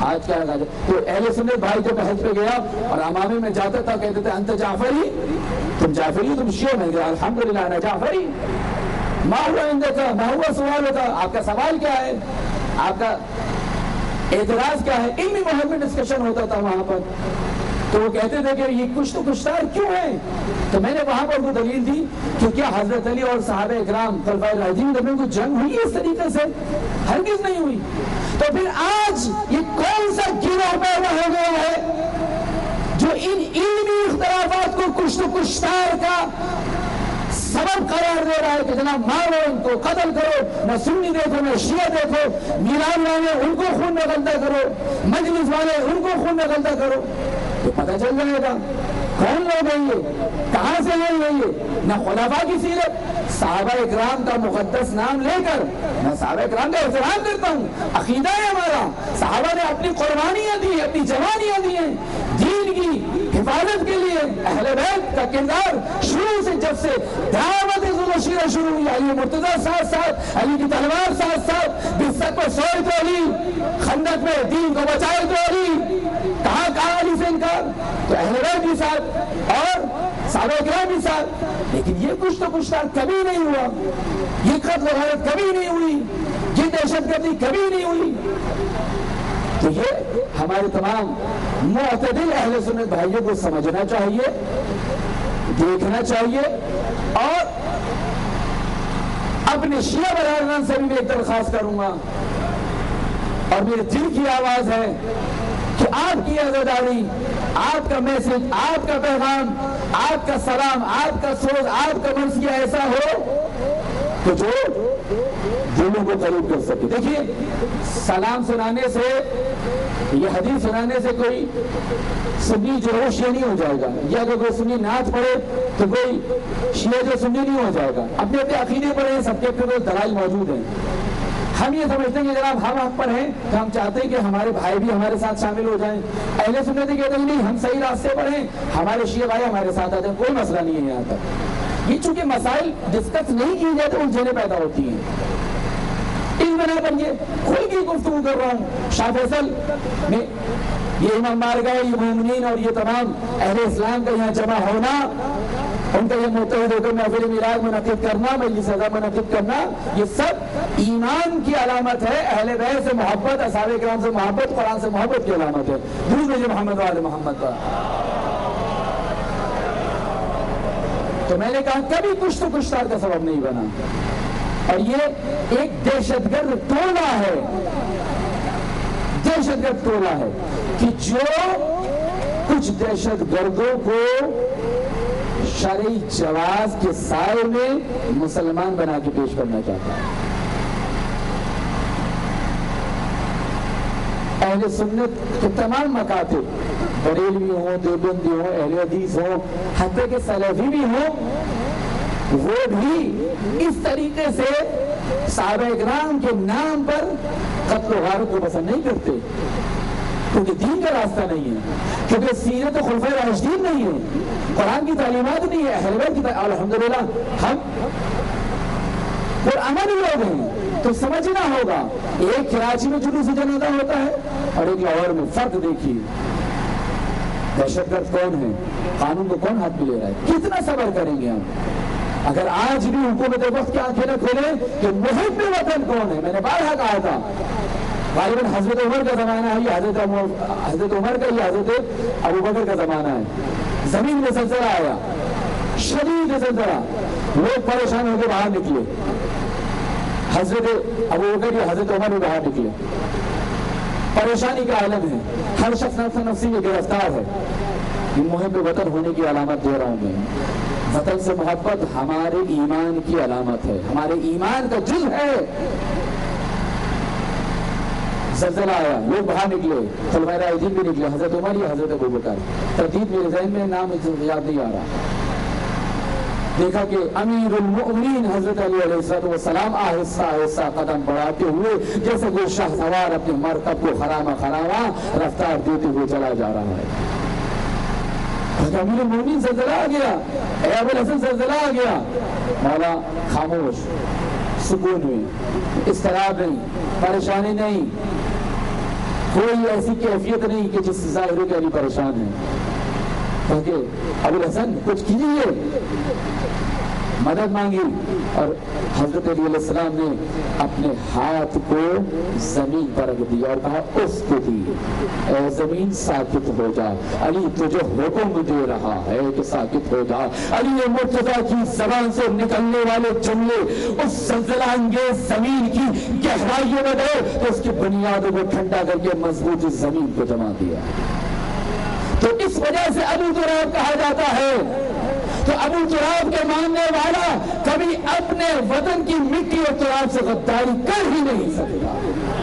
آج کیا ہے؟ تو اہل سنت بھائی جب حج پہ گیا اور امامے میں جاتا تھا کہتے تھے انت جعفری، تم جعفری، تم شیعہ میں گیا، الحمدللہ انا جعفری، ما ہوا عندک، ما ہوا سوال ہوتا، آپ کا سوال کیا ہے، آپ کا اعتراض کیا ہے؟ علمی محل میں ڈسکشن ہوتا تھا وہاں پر. تو وہ کہتے تھے کہ یہ کچھ تو کشتار کیوں ہے؟ تو میں نے وہاں پر وہ دلیل دی کہ کیا حضرت علی اور صحابہ اکرام خلفائے راشدین میں کوئی جنگ ہوئی اس طریقے سے؟ ہرگز نہیں ہوئی. تو پھر آج یہ کون سا گروہ پیدا ہو گیا ہے جو ان علمی اختلافات کو کچھ تو کشتار کا سبب قرار دے رہا ہے کہ جناب مارو ان کو، قتل کرو، نہ سنی دیکھو نہ شیعہ دیکھو، میلاد والے ان کو خون میں غلطہ کرو، مجلس والے ان کو خون میں غلطہ کرو. تو پتہ چل جائے گا کون لوگ ہیں یہ، کہاں سے ہیں یہ. نہ خلفاء کی سیرت، صحابہ اکرام کا مقدس نام لے کر میں صحابہ اکرام کا احترام کرتا ہوں، عقیدہ ہے ہمارا، صحابہ نے اپنی قربانیاں دی، اپنی جوانیاں دی ہیں دین کی حفاظت کے لیے. اہل بیت کا کردار شروع سے، جب سے دعوت ظلشیرہ شروع ہوئی، علی مرتضیٰ ساتھ ساتھ، علی کی تلوار ساتھ ساتھ، بستر پر سوئے تو علی، خندق میں دین کو بچائے تو علی، کہاں کہاں علی سے انکار. تو اہل بیت بھی ساتھ اور صحابہ اکرام بھی ساتھ. لیکن یہ کچھ تو کشتار کبھی نہیں ہوا، یہ قتل و غارت کبھی نہیں ہوئی، یہ دہشت گردی کبھی نہیں ہوئی. تو یہ ہمارے تمام معتدل اہل سنت بھائیوں کو سمجھنا چاہیے، دیکھنا چاہیے. اور اپنے شیعہ برادران سے بھی میں ایک درخواست کروں گا اور میرے دل کی آواز ہے کہ آپ کی عزاداری، آپ کا میسج، آپ کا پیغام، آپ کا سلام، آپ کا سوز، آپ کا مرثیہ ایسا ہو کہ جو دلوں کو قریب کر سکے. دیکھیے سلام سنانے سے، یہ حدیث سنانے سے کوئی سنی جو ہے شیعہ نہیں ہو جائے گا، یا اگر کوئی سنی نعت پڑھے تو کوئی شیعہ جو سنی نہیں ہو جائے گا. اپنے اپنے عقیدے پر ہیں، سب کے اپنے دلائل موجود ہیں. ہم یہ سمجھتے ہیں کہ جناب ہم حق پر ہیں تو ہم چاہتے ہیں کہ ہمارے بھائی بھی ہمارے ساتھ شامل ہو جائیں. اہل سنت کہتے ہیں نہیں، ہم صحیح راستے پر ہیں، ہمارے شیعہ بھائی ہمارے ساتھ آتے ہیں، کوئی مسئلہ نہیں ہے یہاں تک. یہ چونکہ مسائل ڈسکس نہیں کی جائے تو الجھنیں پیدا ہوتی ہیں. اس بنا پر یہ کھل کے گفتگو کر رہا ہوں. شاہ فیصل میں یہ امام بارگاہ، یہ مومنین اور یہ تمام اہل اسلام کا یہاں جمع ہونا، ان کا یہ متحد ہو کر محفل میلاد منعقد کرنا، مجلس عزا منعقد کرنا، یہ سب ایمان کی علامت ہے. اہل بیت سے محبت، اصحاب کرام سے محبت، قرآن سے محبت کی علامت ہے. درود بھیجئے محمد و آل محمد پر. تو میں نے کہا کبھی کچھ تو کشتار کا سبب نہیں بنا. اور یہ ایک دہشت گرد ٹولہ ہے، دہشت گرد ٹولہ ہے کہ جو کچھ دہشت گردوں کو شرعی جواز کے سائے میں مسلمان بنا کے پیش کرنا چاہتا ہے. اہل سنت کے تمام مکاتب، بریلوی ہوں، دیوبندی ہوں، اہل حدیث ہوں، حتیٰ کہ سلفی بھی ہوں، وہ بھی اس طریقے سے صحابہ اکرام کے نام پر قتل و غارت کو پسند نہیں کرتے، کیونکہ دین کا راستہ نہیں ہے، کیونکہ سیرت خلفائے راشدین نہیں ہے، قرآن کی تعلیمات نہیں ہے، اہل بیت کی الحمدللہ ہم پرامن لوگ ہیں. تو سمجھنا ہوگا ایک کراچی میں جلوس جنازہ ہوتا ہے اور ایک لاہور میں. فرق دیکھیے. دہشت گرد کون ہے؟ قانون کو کون ہاتھ میں لے رہا ہے؟ کتنا صبر کریں گے ہم؟ اگر آج بھی حکومت وقت کی آنکھیں نہ کھولیں کہ محب وطن کون ہے. میں نے بارہا کہا تھا غالباً حضرت عمر کا زمانہ ہے، یہ حضرت عمر کا، یہ حضرت ابوبکر کا زمانہ ہے. زمین میں زلزلہ آیا، شدید زلزلہ، لوگ پریشان ہو کے باہر نکلے. حضرت ابوبکر یا حضرت عمر بھی باہر نکلے. پریشانی کا عالم ہے، ہر شخص نفسی میں گرفتار ہے. یہ محب وطن ہونے کی علامت دے رہا ہوں میں. وطن سے محبت ہمارے ایمان کی علامت ہے، ہمارے ایمان کا جز ہے. زلزلہ آیا، لوگ باہر نکلے، خلفائے راشدین بھی نکلے، حضرت عمر یا حضرت ابوبکر. تردید میرے ذہن میں نام یاد نہیں آ رہا. دیکھا کہ امیر المؤمنین حضرت علی علیہ السلام آہستہ آہستہ قدم بڑھاتے ہوئے جیسے کوئی شاہ سوار اپنے مرکب کو خراما خراما رفتار دیتے ہوئے چلا جا رہا ہے. امیر المؤمنین زلزلہ آ گیا، اے ابو الحسن زلزلہ آ گیا. مولا خاموش، سکون میں، اضطراب نہیں، پریشانی نہیں. کوئی ایسی کیفیت نہیں کہ جس سے ظاہر کے علی پریشان ہے، کیونکہ ابو الحسن کچھ کیجیے، مدد مانگی، اور حضرت علی علیہ السلام نے اپنے ہاتھ کو زمین پر رکھ دیا اور کہا اسکتی، اے زمین ساکت ہو جا، علی تجھے حکم دے رہا ہے کہ ساکت ہو جا۔ علی مرتضیٰ کی زبان سے نکلنے والے جملے اس زلزلہ انگیز زمین کی گہرائیوں میں گئے تو اس کی بنیادوں کو ٹھنڈا کر کے مضبوط زمین کو جما دیا۔ تو اس وجہ سے ابو تراب کہا جاتا ہے۔ تو ابو تراب کے ماننے والا کبھی اپنے وطن کی مٹی اور تراب سے غداری کر ہی نہیں سکتا۔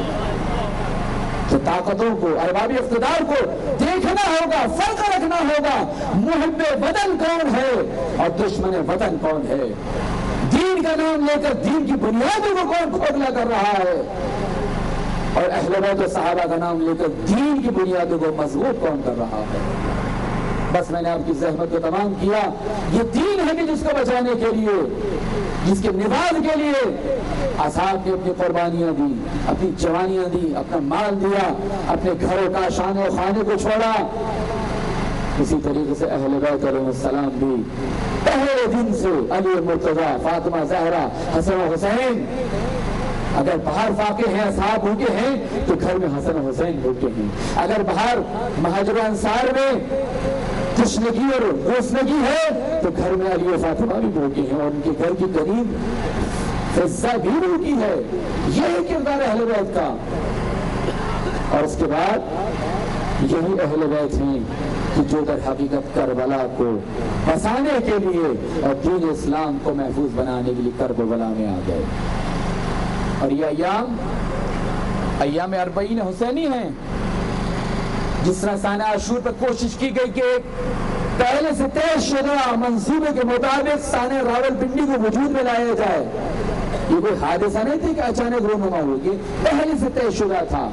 تو طاقتوں کو، ارباب اقتدار کو دیکھنا ہوگا، فرق رکھنا ہوگا، محب وطن کون ہے اور دشمن وطن کون ہے، دین کا نام لے کر دین کی بنیادوں کو کون کھوکھلا کر رہا ہے، اور اہل بیت و صحابہ کا نام لے کر دین کی بنیادوں کو مضبوط کون کر رہا ہے۔ بس میں نے آپ کی زحمت کو تمام کیا۔ یہ دین ہے کہ جس کو بچانے کے لیے، جس کے نفاذ کے لیے اصحاب نے اپنی قربانیاں دی، اپنی جوانیاں دی، اپنا مال دیا، اپنے گھروں کا شان و خانے کو چھوڑا۔ اسی طریقے سے اہل بیت علیہ السلام بھی پہلے دن سے علی مرتضیٰ، فاطمہ زہرا، حسن و حسین، اگر باہر فاقے ہیں، اصحاب بھوکے ہیں تو گھر میں حسن و حسین بھوکے ہیں۔ اگر باہر مہاجر و انصار میں تشنگی اور گوسنگی ہے تو گھر میں علی و فاطمہ بھی بھوکے ہیں، اور ان کے گھر کی قریب فضہ بھی بھوکی ہے۔ یہ ہے کردار اہل بیت کا۔ اور اس کے بعد یہی اہل بیت ہیں کہ جو در حقیقت کربلا کو بسانے کے لیے اور دین اسلام کو محفوظ بنانے کے لیے کرب و بلا میں آ گئے۔ اور یہ ایام اربعین حسینی ہیں۔ جس طرح سانہ عاشور پر کوشش کی گئی کہ پہلے سے طے شدہ منصوبے کے مطابق سانہ راولپنڈی کو وجود میں لایا جائے، یہ کوئی حادثہ نہیں تھی کہ اچانک رونما ہوگی، پہلے سے طے شدہ تھا۔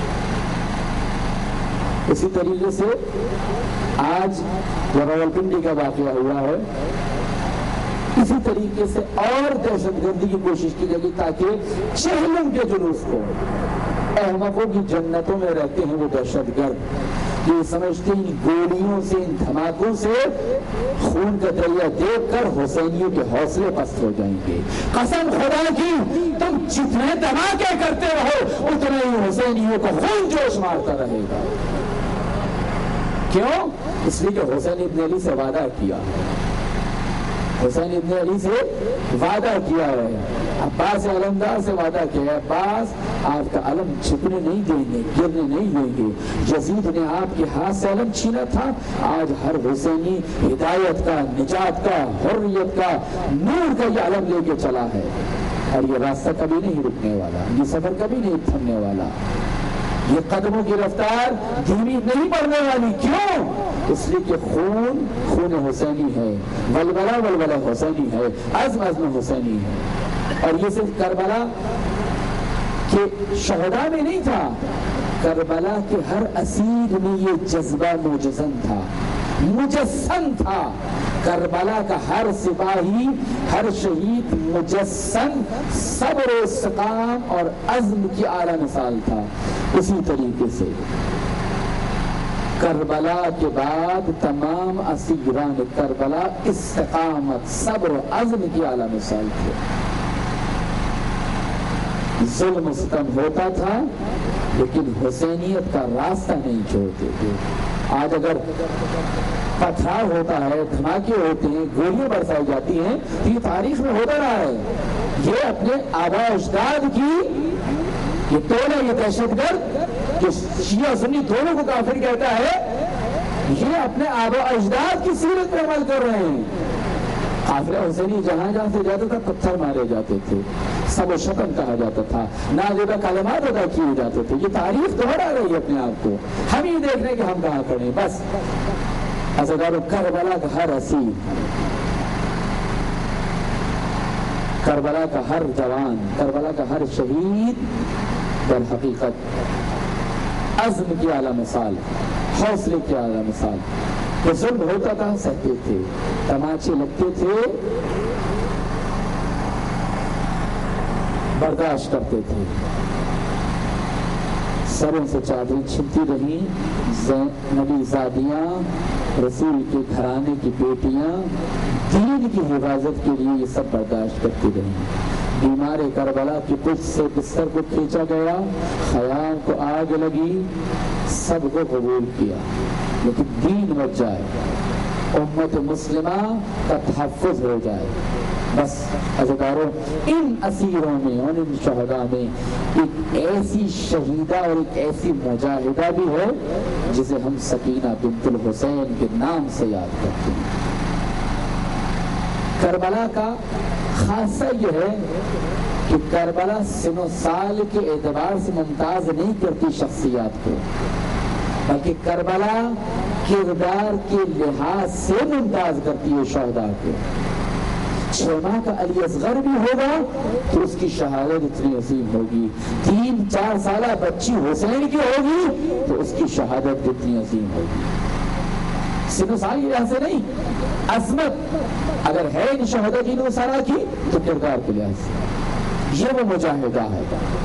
اسی طریقے سے آج جو راولپنڈی کا واقعہ ہوا ہے، اسی طریقے سے اور دہشت گردی کی کوشش کی جائے گی تاکہ چہلم کے جلوس کو، احمقوں کی جنتوں میں رہتے ہیں وہ دہشت گرد، یہ سمجھتے ہیں گولیوں سے، ان دھماکوں سے خون کا دریا دیکھ کر حسینیوں کے حوصلے پست ہو جائیں گے۔ قسم خدا کی تم جتنے دھماکے کرتے رہو اتنے ہی حسینیوں کو خون جوش مارتا رہے گا۔ کیوں؟ اس لیے کہ حسین ابن علی سے وعدہ کیا، حسین ابن علی سے وعدہ کیا ہے، عباس علمدار سے وعدہ کیا ہے، عباس آپ کا علم چھپنے نہیں دیں گے، گرنے نہیں دیں گے۔ یزید نے آپ کے ہاتھ سے علم چھینا تھا، آج ہر حسینی ہدایت کا، نجات کا، حریت کا، نور کا یہ علم لے کے چلا ہے، اور یہ راستہ کبھی نہیں رکنے والا، یہ سفر کبھی نہیں تھمنے والا، یہ قدموں کی رفتار دھیمی نہیں پڑنے والی۔ کیوں؟ اس لیے کہ خون خون حسینی ہے، ولولہ ولولہ حسینی ہے، عزم عزم حسینی ہے۔ اور یہ صرف کربلا کے شہداء میں نہیں تھا، کربلا کے ہر اسیر میں یہ جذبہ موجزن تھا، مجسم تھا۔ کربلا کا ہر سپاہی، ہر شہید مجسم صبر و استقام اور عزم کی اعلیٰ مثال تھا۔ اسی طریقے سے کربلا کے بعد تمام اسیران کربلا استقامت، صبر و عزم کی اعلیٰ مثال تھے۔ ظلم و ستم ہوتا تھا لیکن حسینیت کا راستہ نہیں چھوڑتے تھے۔ آج اگر پتھراؤ ہوتا ہے، دھماکے ہوتے ہیں، گولیاں برسائی جاتی ہیں، تو یہ تاریخ میں ہوتا رہا ہے۔ یہ اپنے آباء اجداد کی یہ ٹولہ، یہ دہشت گرد جو شیعہ سنی دونوں کو کافر کہتا ہے، یہ اپنے آباء اجداد کی سیرت پر عمل کر رہے ہیں۔ قافلہ حسینی جہاں جہاں سے جاتا تھا پتھر مارے جاتے تھے، سب و شتم کہا جاتا تھا، نازیبہ کلمات ادا کیے جاتے تھے۔ یہ تاریخ دوہرا رہی ہے اپنے آپ کو، ہم یہ دیکھ رہے ہیں کہ ہم کہاں کھڑے ہیں۔ بس عزادارو کربلا کا ہر اسیر، کربلا کا ہر جوان، کربلا کا ہر شہید در حقیقت عزم کی اعلیٰ مثال، حوصلے کی اعلیٰ مثال۔ کہ ظلم ہوتا تھا سہتے تھے، تماچے لگتے تھے برداشت کرتے تھے، سروں سے چادریں چھنتی رہی، نبی زادیاں، رسول کے گھرانے کی بیٹیاں دین کی حفاظت کے لیے یہ سب برداشت کرتی رہی۔ بیمار کربلا کی قدس سے بستر کو کھینچا گیا، خیام کو آگ لگی، سب کو قبول کیا، لیکن دین بچ جائے، امت مسلمہ کا تحفظ ہو جائے۔ بس عزیزاروں، ان اسیروں میں اور ان شہداء میں ایک ایسی شہیدہ اور ایک ایسی مجاہدہ بھی ہے جسے ہم سکینہ بنت الحسین کے نام سے یاد کرتے ہیں۔ کربلا کا خاصہ یہ ہے کہ کربلا سن و سال کے اعتبار سے ممتاز نہیں کرتی شخصیات کو، بلکہ کربلا کردار کے لحاظ سے ممتاز کرتی ہے شہداء کو۔ 6 ماہ کا علی اصغر بھی ہوگا تو اس کی شہادت اتنی عظیم ہوگی، 3-4 سالہ بچی حسین کی ہوگی تو اس کی شہادت اتنی عظیم ہوگی۔ سن و سال کی لحاظ سے نہیں، عظمت اگر ہے ان شہداء کی نوسارا کی تو کردار کے لحاظ سے یہ وہ مجاہدہ ہے،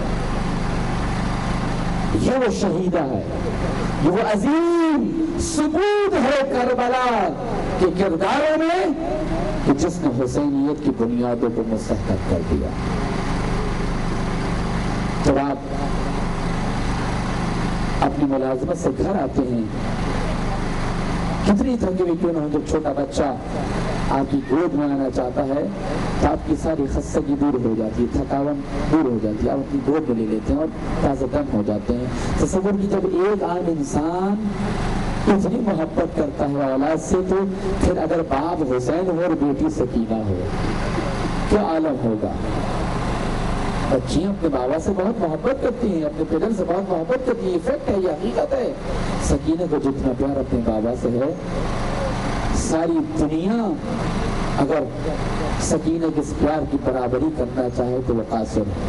یہ وہ شہیدہ ہے، یہ وہ عظیم ثبوت ہے کربلا کے کرداروں میں کہ جس نے حسینیت کی بنیادوں کو مستحکم کر دیا۔ جب آپ اپنی ملازمت سے گھر آتے ہیں، کتنی تھکے ہوئے کیوں نہ ہو، جب چھوٹا بچہ آپ کی گود میں آنا چاہتا ہے تو آپ کی ساری خستگی دور ہو جاتی ہے، تھکاوٹ دور ہو جاتی ہے، آپ اپنی گود میں لے لیتے ہیں اور تازہ دم ہو جاتے ہیں۔ تصور کی جب ایک عام انسان اتنی محبت کرتا ہے اولاد سے، تو پھر اگر باپ حسین ہو اور بیٹی سکینہ ہو کیا عالم ہوگا۔ بچیاں اپنے بابا سے بہت محبت کرتی ہیں، اپنے پیدر سے بہت محبت کرتی ہیں، یہ فیکٹ ہے، یہ حقیقت ہے۔ سکینہ کو جتنا پیار اپنے بابا سے ہے، ساری دنیا اگر سکینہ کے اس پیار کی برابری کرنا چاہے تو وہ قاصر ہے۔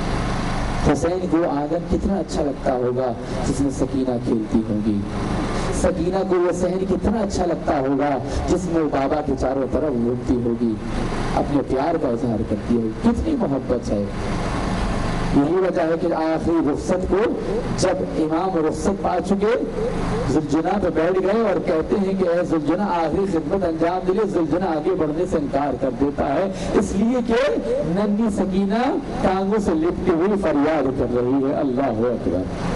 حسین کو آنگن کتنا اچھا لگتا ہوگا جس میں سکینہ کھیلتی ہوگی، سکینہ کو وہ صحن کتنا اچھا لگتا ہوگا جس میں وہ بابا کے چاروں طرف گھومتی ہوگی، اپنے پیار کا اظہار کرتی ہوگی، کتنی محبت ہے۔ یہی وجہ ہے کہ آخری رخصت کو جب امام رخصت پا چکے ذوالجناح پہ بیٹھ گئے اور کہتے ہیں کہ اے ذوالجناح آخری خدمت انجام دے، ذوالجناح آگے بڑھنے سے انکار کر دیتا ہے، اس لیے کہ ننھی سکینہ ٹانگوں سے لپٹی ہوئی فریاد کر رہی ہے، اللہ اکبر۔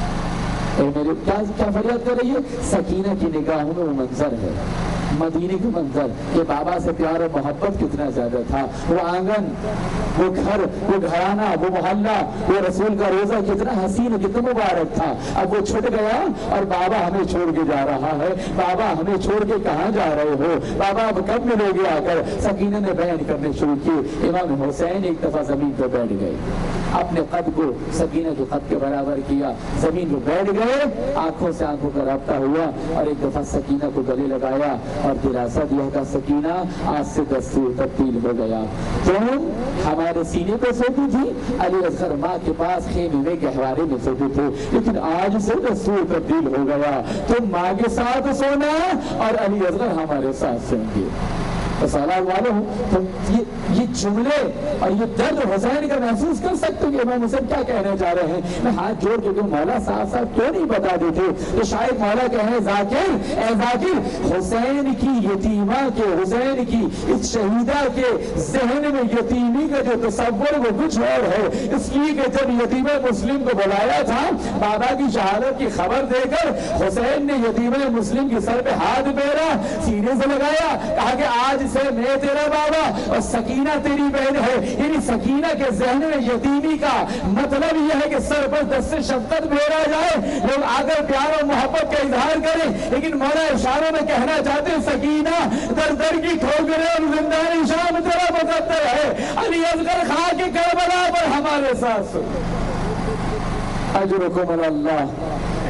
میرے کیا فریاد کر رہی ہے؟ سکینہ کی نگاہوں میں وہ منظر ہے، مدینے کا منظر کہ بابا سے پیار و محبت کتنا زیادہ تھا، وہ آنگن، وہ گھر، وہ گھرانہ، وہ محلہ، وہ رسول کا روزہ کتنا حسین، کتنا مبارک تھا۔ اب وہ چھٹ گیا اور بابا ہمیں چھوڑ کے جا رہا ہے، بابا ہمیں چھوڑ کے کہاں جا رہے ہو، بابا اب کب ملو گے آ کر۔ سکینہ نے بیان کرنے شروع کی، امام حسین ایک دفعہ زمین پہ بیٹھ گئے، اپنے قد کو سکینہ کے قد کے برابر کیا، زمین پہ بیٹھ گئے، آنکھوں سے آنکھوں کا رابطہ ہوا اور ایک دفعہ سکینہ کو گلے لگایا اور دلاسا دیا کہ سکینہ آج سے دستور تبدیل ہو گیا، تم ہمارے سینے پہ سوتی تھی، علی اصغر ماں کے پاس خیمے میں گہوارے میں سوتے تھے، لیکن آج سے دستور تبدیل ہو گیا، تم ماں کے ساتھ سونا اور علی اصغر ہمارے ساتھ سوئیں گے۔ سوالات والے ہوں تو یہ جملے اور یہ درد حسین کا محسوس کر سکتے ہیں کہ امام حسین کیا کہنے جا رہے ہیں۔ میں ہاتھ جوڑ کے مولا صاحب کیوں نہیں بتا دیتے، تو شاید مولا کہیں ذاکر اے ذاکر، حسین کی یتیمہ کے، حسین کی اس شہیدہ کے ذہن میں یتیمی کا جو تصور وہ کچھ اور ہے، اس لیے کہ جب یتیمہ مسلم کو بلایا تھا بابا کی شہادت کی خبر دے کر، حسین نے یتیمہ مسلم کے سر پہ ہاتھ پھیرا، سینے سے لگایا، کہا کہ آج سے میں تیرا بابا اور سکینہ تیری بہن ہے۔ یعنی سکینہ کے ذہن میں یتیمی کا مطلب یہ ہے کہ سر پر دست شفقت پھیرا جائے، لوگ آ کر پیار اور محبت کا اظہار کریں، لیکن مولا اشاروں میں کہنا چاہتے ہیں سکینہ در در کی ٹھوکریں اور زندان شام تیرا مقدر ہے، علی اصغر خان کے کربلا پر ہمارے ساتھ اجرکم اللہ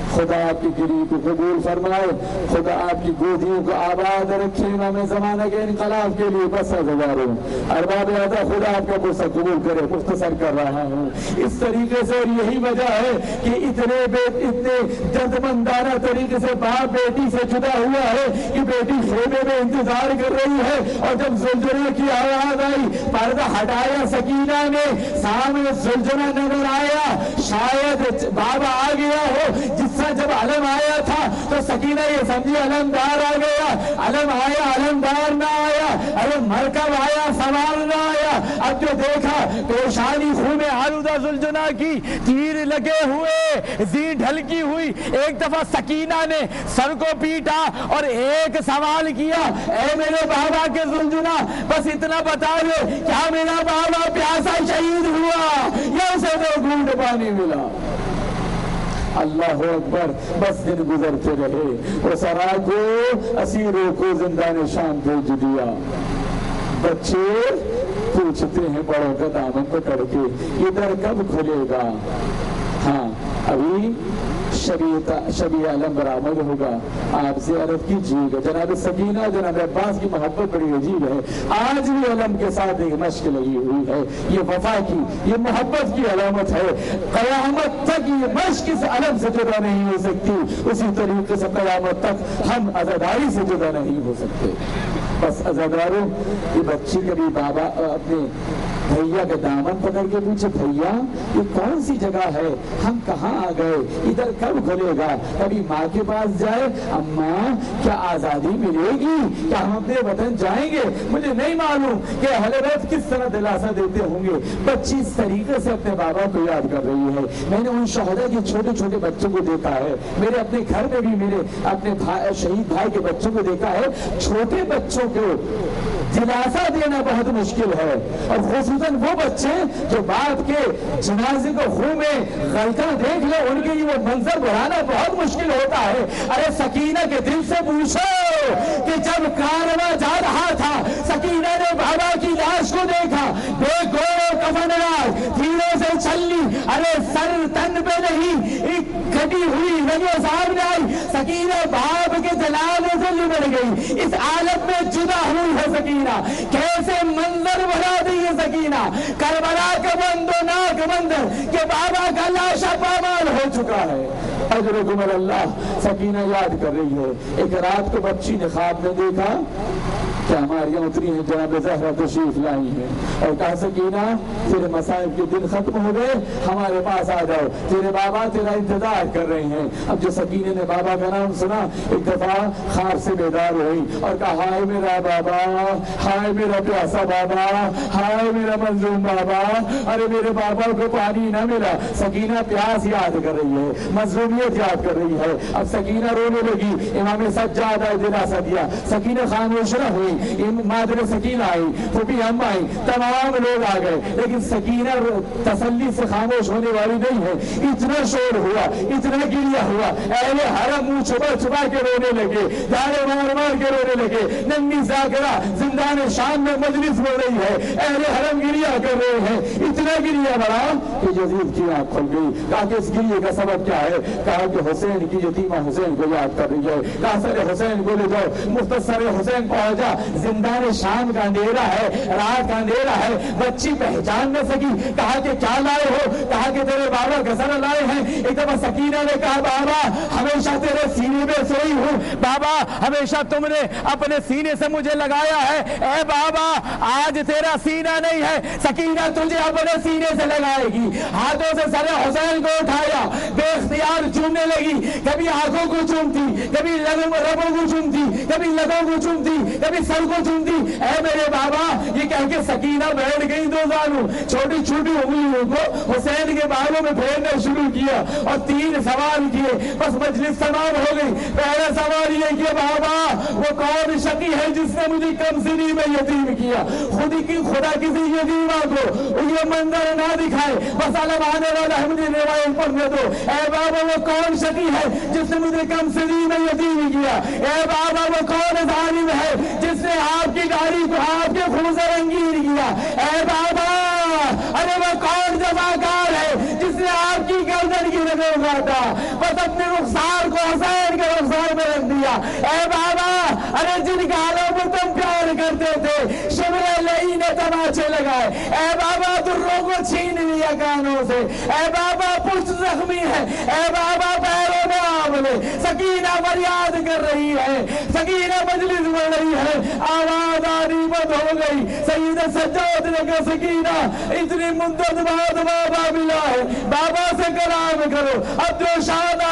خدا آپ کی گری کو قبول فرمائے، خدا آپ کی گودیوں کو آباد رکھے امام زمانہ کے انقلاب کے لیے بس ہزاروں ارباب اعلیٰ خدا آپ کا غصہ قبول کرے۔ مختصر کر رہا ہوں اس طریقے سے، اور یہی وجہ ہے کہ اتنے دردمندانہ طریقے سے باپ بیٹی سے جدا ہوا ہے کہ بیٹی خیمے میں انتظار کر رہی ہے، اور جب زلزلے کی آواز آئی پردہ ہٹایا سکینہ نے، سامنے زلزلہ نظر آیا، شاید بابا آ گیا ہو جس سے جب علم آیا تھا تو سکینہ یہ سمجھی علمدار آ گیا، علم آیا علمدار نہ آیا، علم مرکب آیا سوار نہ آیا۔ اب جو دیکھا پیشانی خون میں آلودہ زلزلہ کی، تیر لگے ہوئے، زین ڈھلکی ہوئی، ایک دفعہ سکینہ نے سر کو پیٹا اور ایک سوال کیا، اے میرے بابا کے زلزلہ بس اتنا بتا دے کیا میرا بابا پیاسا شہید ہوا یا اسے دو گھونٹ پانی ملا؟ اللہ اکبر۔ بس دن گزرتے رہے، وہ سرا کو اسیروں کو زندان شام بھیج دیا۔ بچے پوچھتے ہیں بڑوں کا دامن پکڑ کے ادھر کب کھلے گا؟ ہاں ابھی شبی علم برآمد ہوگا، آپ سے عرض کیجیے گا۔ جناب سکینہ جناب عباس کی محبت بڑی عجیب ہے، آج بھی علم کے ساتھ ایک مشق لگی ہوئی ہے، یہ وفا کی، یہ محبت کی علامت ہے۔ قیامت تک یہ مشق اس علم سے جدا نہیں ہو سکتی، اسی طریقے سے قیامت تک ہم عزاداری سے جدا نہیں ہو سکتے۔ بس عزاداروں، یہ بچی کبھی بابا اپنے بھیا کے دامن پکڑ کے پوچھے، بھیا یہ کون سی جگہ ہے، ہم کہاں آ گئے، ادھر کب کھلے گا؟ کبھی ماں کے پاس جائے، اماں کیا آزادی ملے گی، کیا ہم اپنے وطن جائیں گے؟ مجھے نہیں معلوم کہ اہل بیت کس طرح دلاسا دیتے ہوں گے۔ بچی اس طریقے سے اپنے بابا کو یاد کر رہی ہے۔ میں نے ان شہداء کے چھوٹے چھوٹے بچوں کو دیکھا ہے، میرے اپنے گھر میں بھی میرے اپنے شہید بھائی کے بچوں کو دیکھا ہے۔ چھوٹے بچوں کو دلاسا دینا بہت مشکل ہے، اور خصوصاً وہ بچے جو باپ کے جنازے کو خون میں غلطہ دیکھ لے، ان کے لیے وہ منظر بڑھانا بہت مشکل ہوتا ہے۔ ارے سکینہ کے دل سے پوچھو کہ جب کارواں جا رہا تھا، سکینہ نے بابا کی لاش کو دیکھا، بے گور کفنراز تیروں سے چلی، ارے سر تن پہ نہیں، ایک کٹی ہوئی رگیں سامنے آئی، سکینہ باپ کے جنازے سے لبڑ گئی۔ اس عالم میں جدا ہوئی ہے سکینہ، کیسے منظر بنا دی ہے سکینہ، کربلا کا بندوناک منظر کہ بابا کا لاشا پامال ہو چکا ہے۔ اجرکم اللہ۔ سکینہ یاد کر رہی ہے، ایک رات کو بچی نے خواب میں دیکھا کہ ہماری اتری ہیں جناب زہرا تشریف لائی ہیں، اور کہا سکینہ تیرے مصائب کے دن ختم ہو گئے، ہمارے پاس آ جاؤ، تیرے بابا تیرا انتظار کر رہے ہیں۔ اب جو سکینہ نے بابا کا نام سنا، ایک دفعہ خواب سے بیدار ہوئی اور کہا، ہائے میرا بابا، ہائے میرا پیاسا بابا، ہائے میرا مظلوم بابا، ارے میرے بابا کو پانی نہ ملا۔ سکینہ پیاس یاد کر رہی ہے، مظلومیت یاد کر رہی ہے۔ اب سکینہ رونے لگی، امام سجاد آئے دلاسا دیا، سکینہ خاموش نہ ہوئی۔ مادر سکینہ آئی، پھوپھی ہم آئی، تمام لوگ آ گئے، لیکن سکینہ تسلی سے خاموش ہونے والی نہیں ہے۔ اتنا شور ہوا، اتنا گریہ ہوا، اہل حرم منہ چھپا چھپا کے رونے لگے، دارے مار مار کے رونے لگے۔ ننگی ذاکرہ زندان شام میں مجلس ہو رہی ہے، اہل حرم گریہ کر رہے ہیں، اتنا گریہ بڑا کہ یزید کی آنکھ کھل گئی۔ کہا کہ اس گریہ کا سبب کیا ہے؟ کہا کہ حسین کی یتیمہ حسین کو یاد کر رہی ہے۔ کہا سر حسین کو لے جاؤ۔ مختصر حسین پہنچا، زندان شام کا اندھیرا ہے، رات کا اندھیرا ہے، بچی پہچان نہ سکی۔ کہا کہ کیا لائے ہو؟ کہا کہ تیرے بابا کا سر لائے ہیں۔ ایک دفعہ سکینہ نے کہا، بابا ہمیشہ تیرے سینے میں سوئی ہوں، بابا ہمیشہ تم نے اپنے سینے سے مجھے لگایا ہے، اے بابا آج تیرا سینہ نہیں ہے، سکینہ تجھے اپنے سینے سے لگائے گی۔ ہاتھوں سے سر حسین کو اٹھایا، بے اختیار چومنے لگی، کبھی آنکھوں کو چومتی، کبھی لبوں کو چومتی، کبھی لبوں کو چومتی، کبھی سر کو چومتی۔ اے میرے بابا، یہ کہہ کے سکینہ بیٹھ گئی، دو زانوں چھوٹی چھوٹی انگلیوں کو حسین کے بالوں میں پھیرنا شروع کیا اور 3 سوال کیے، بس مجلس تمام ہو گئی۔ پہلا سوال یہ کہ بابا وہ کون شقی ہے جس نے مجھے کم سنی میں یتیم کیا؟ خدا کسی یتیمہ کو یہ منظر نہ دکھائے، بس علم آنے والا ہے، مجھے روایت پڑھنے دو۔ اے بابا وہ کون شقی ہے جس نے مجھے کم سنی میں یتیم کیا؟ اے بابا وہ کون ظالم ہے جس نے آپ کی گاڑی کو آپ کے خون سے رنگین کیا؟ اے بابا ارے وہ کون جزاکار ہے جس نے آپ کی گردن کی نہیں اگاتا، بس اپنے رخسار کو حسین کے رخسار میں رکھ دیا۔ اے بابا، ارے جن گالوں کو تم پیار کرتے تھے، شبر لئی نے تماچے لگائے۔ اے بابا، دروں کو چھین لیا کانوں سے۔ اے بابا، پشت زخمی ہے۔ اے بابا، پیروں میں آملے۔ سکینہ فریاد کر رہی ہے، سکینہ مجلس بڑھ رہی ہے، آواز آنی بند ہو گئی۔ سید سجاد نے کہا سکینہ اتنی مدت بعد بابا ملا ہے، بابا سے کلام کرو۔ اب جو شاد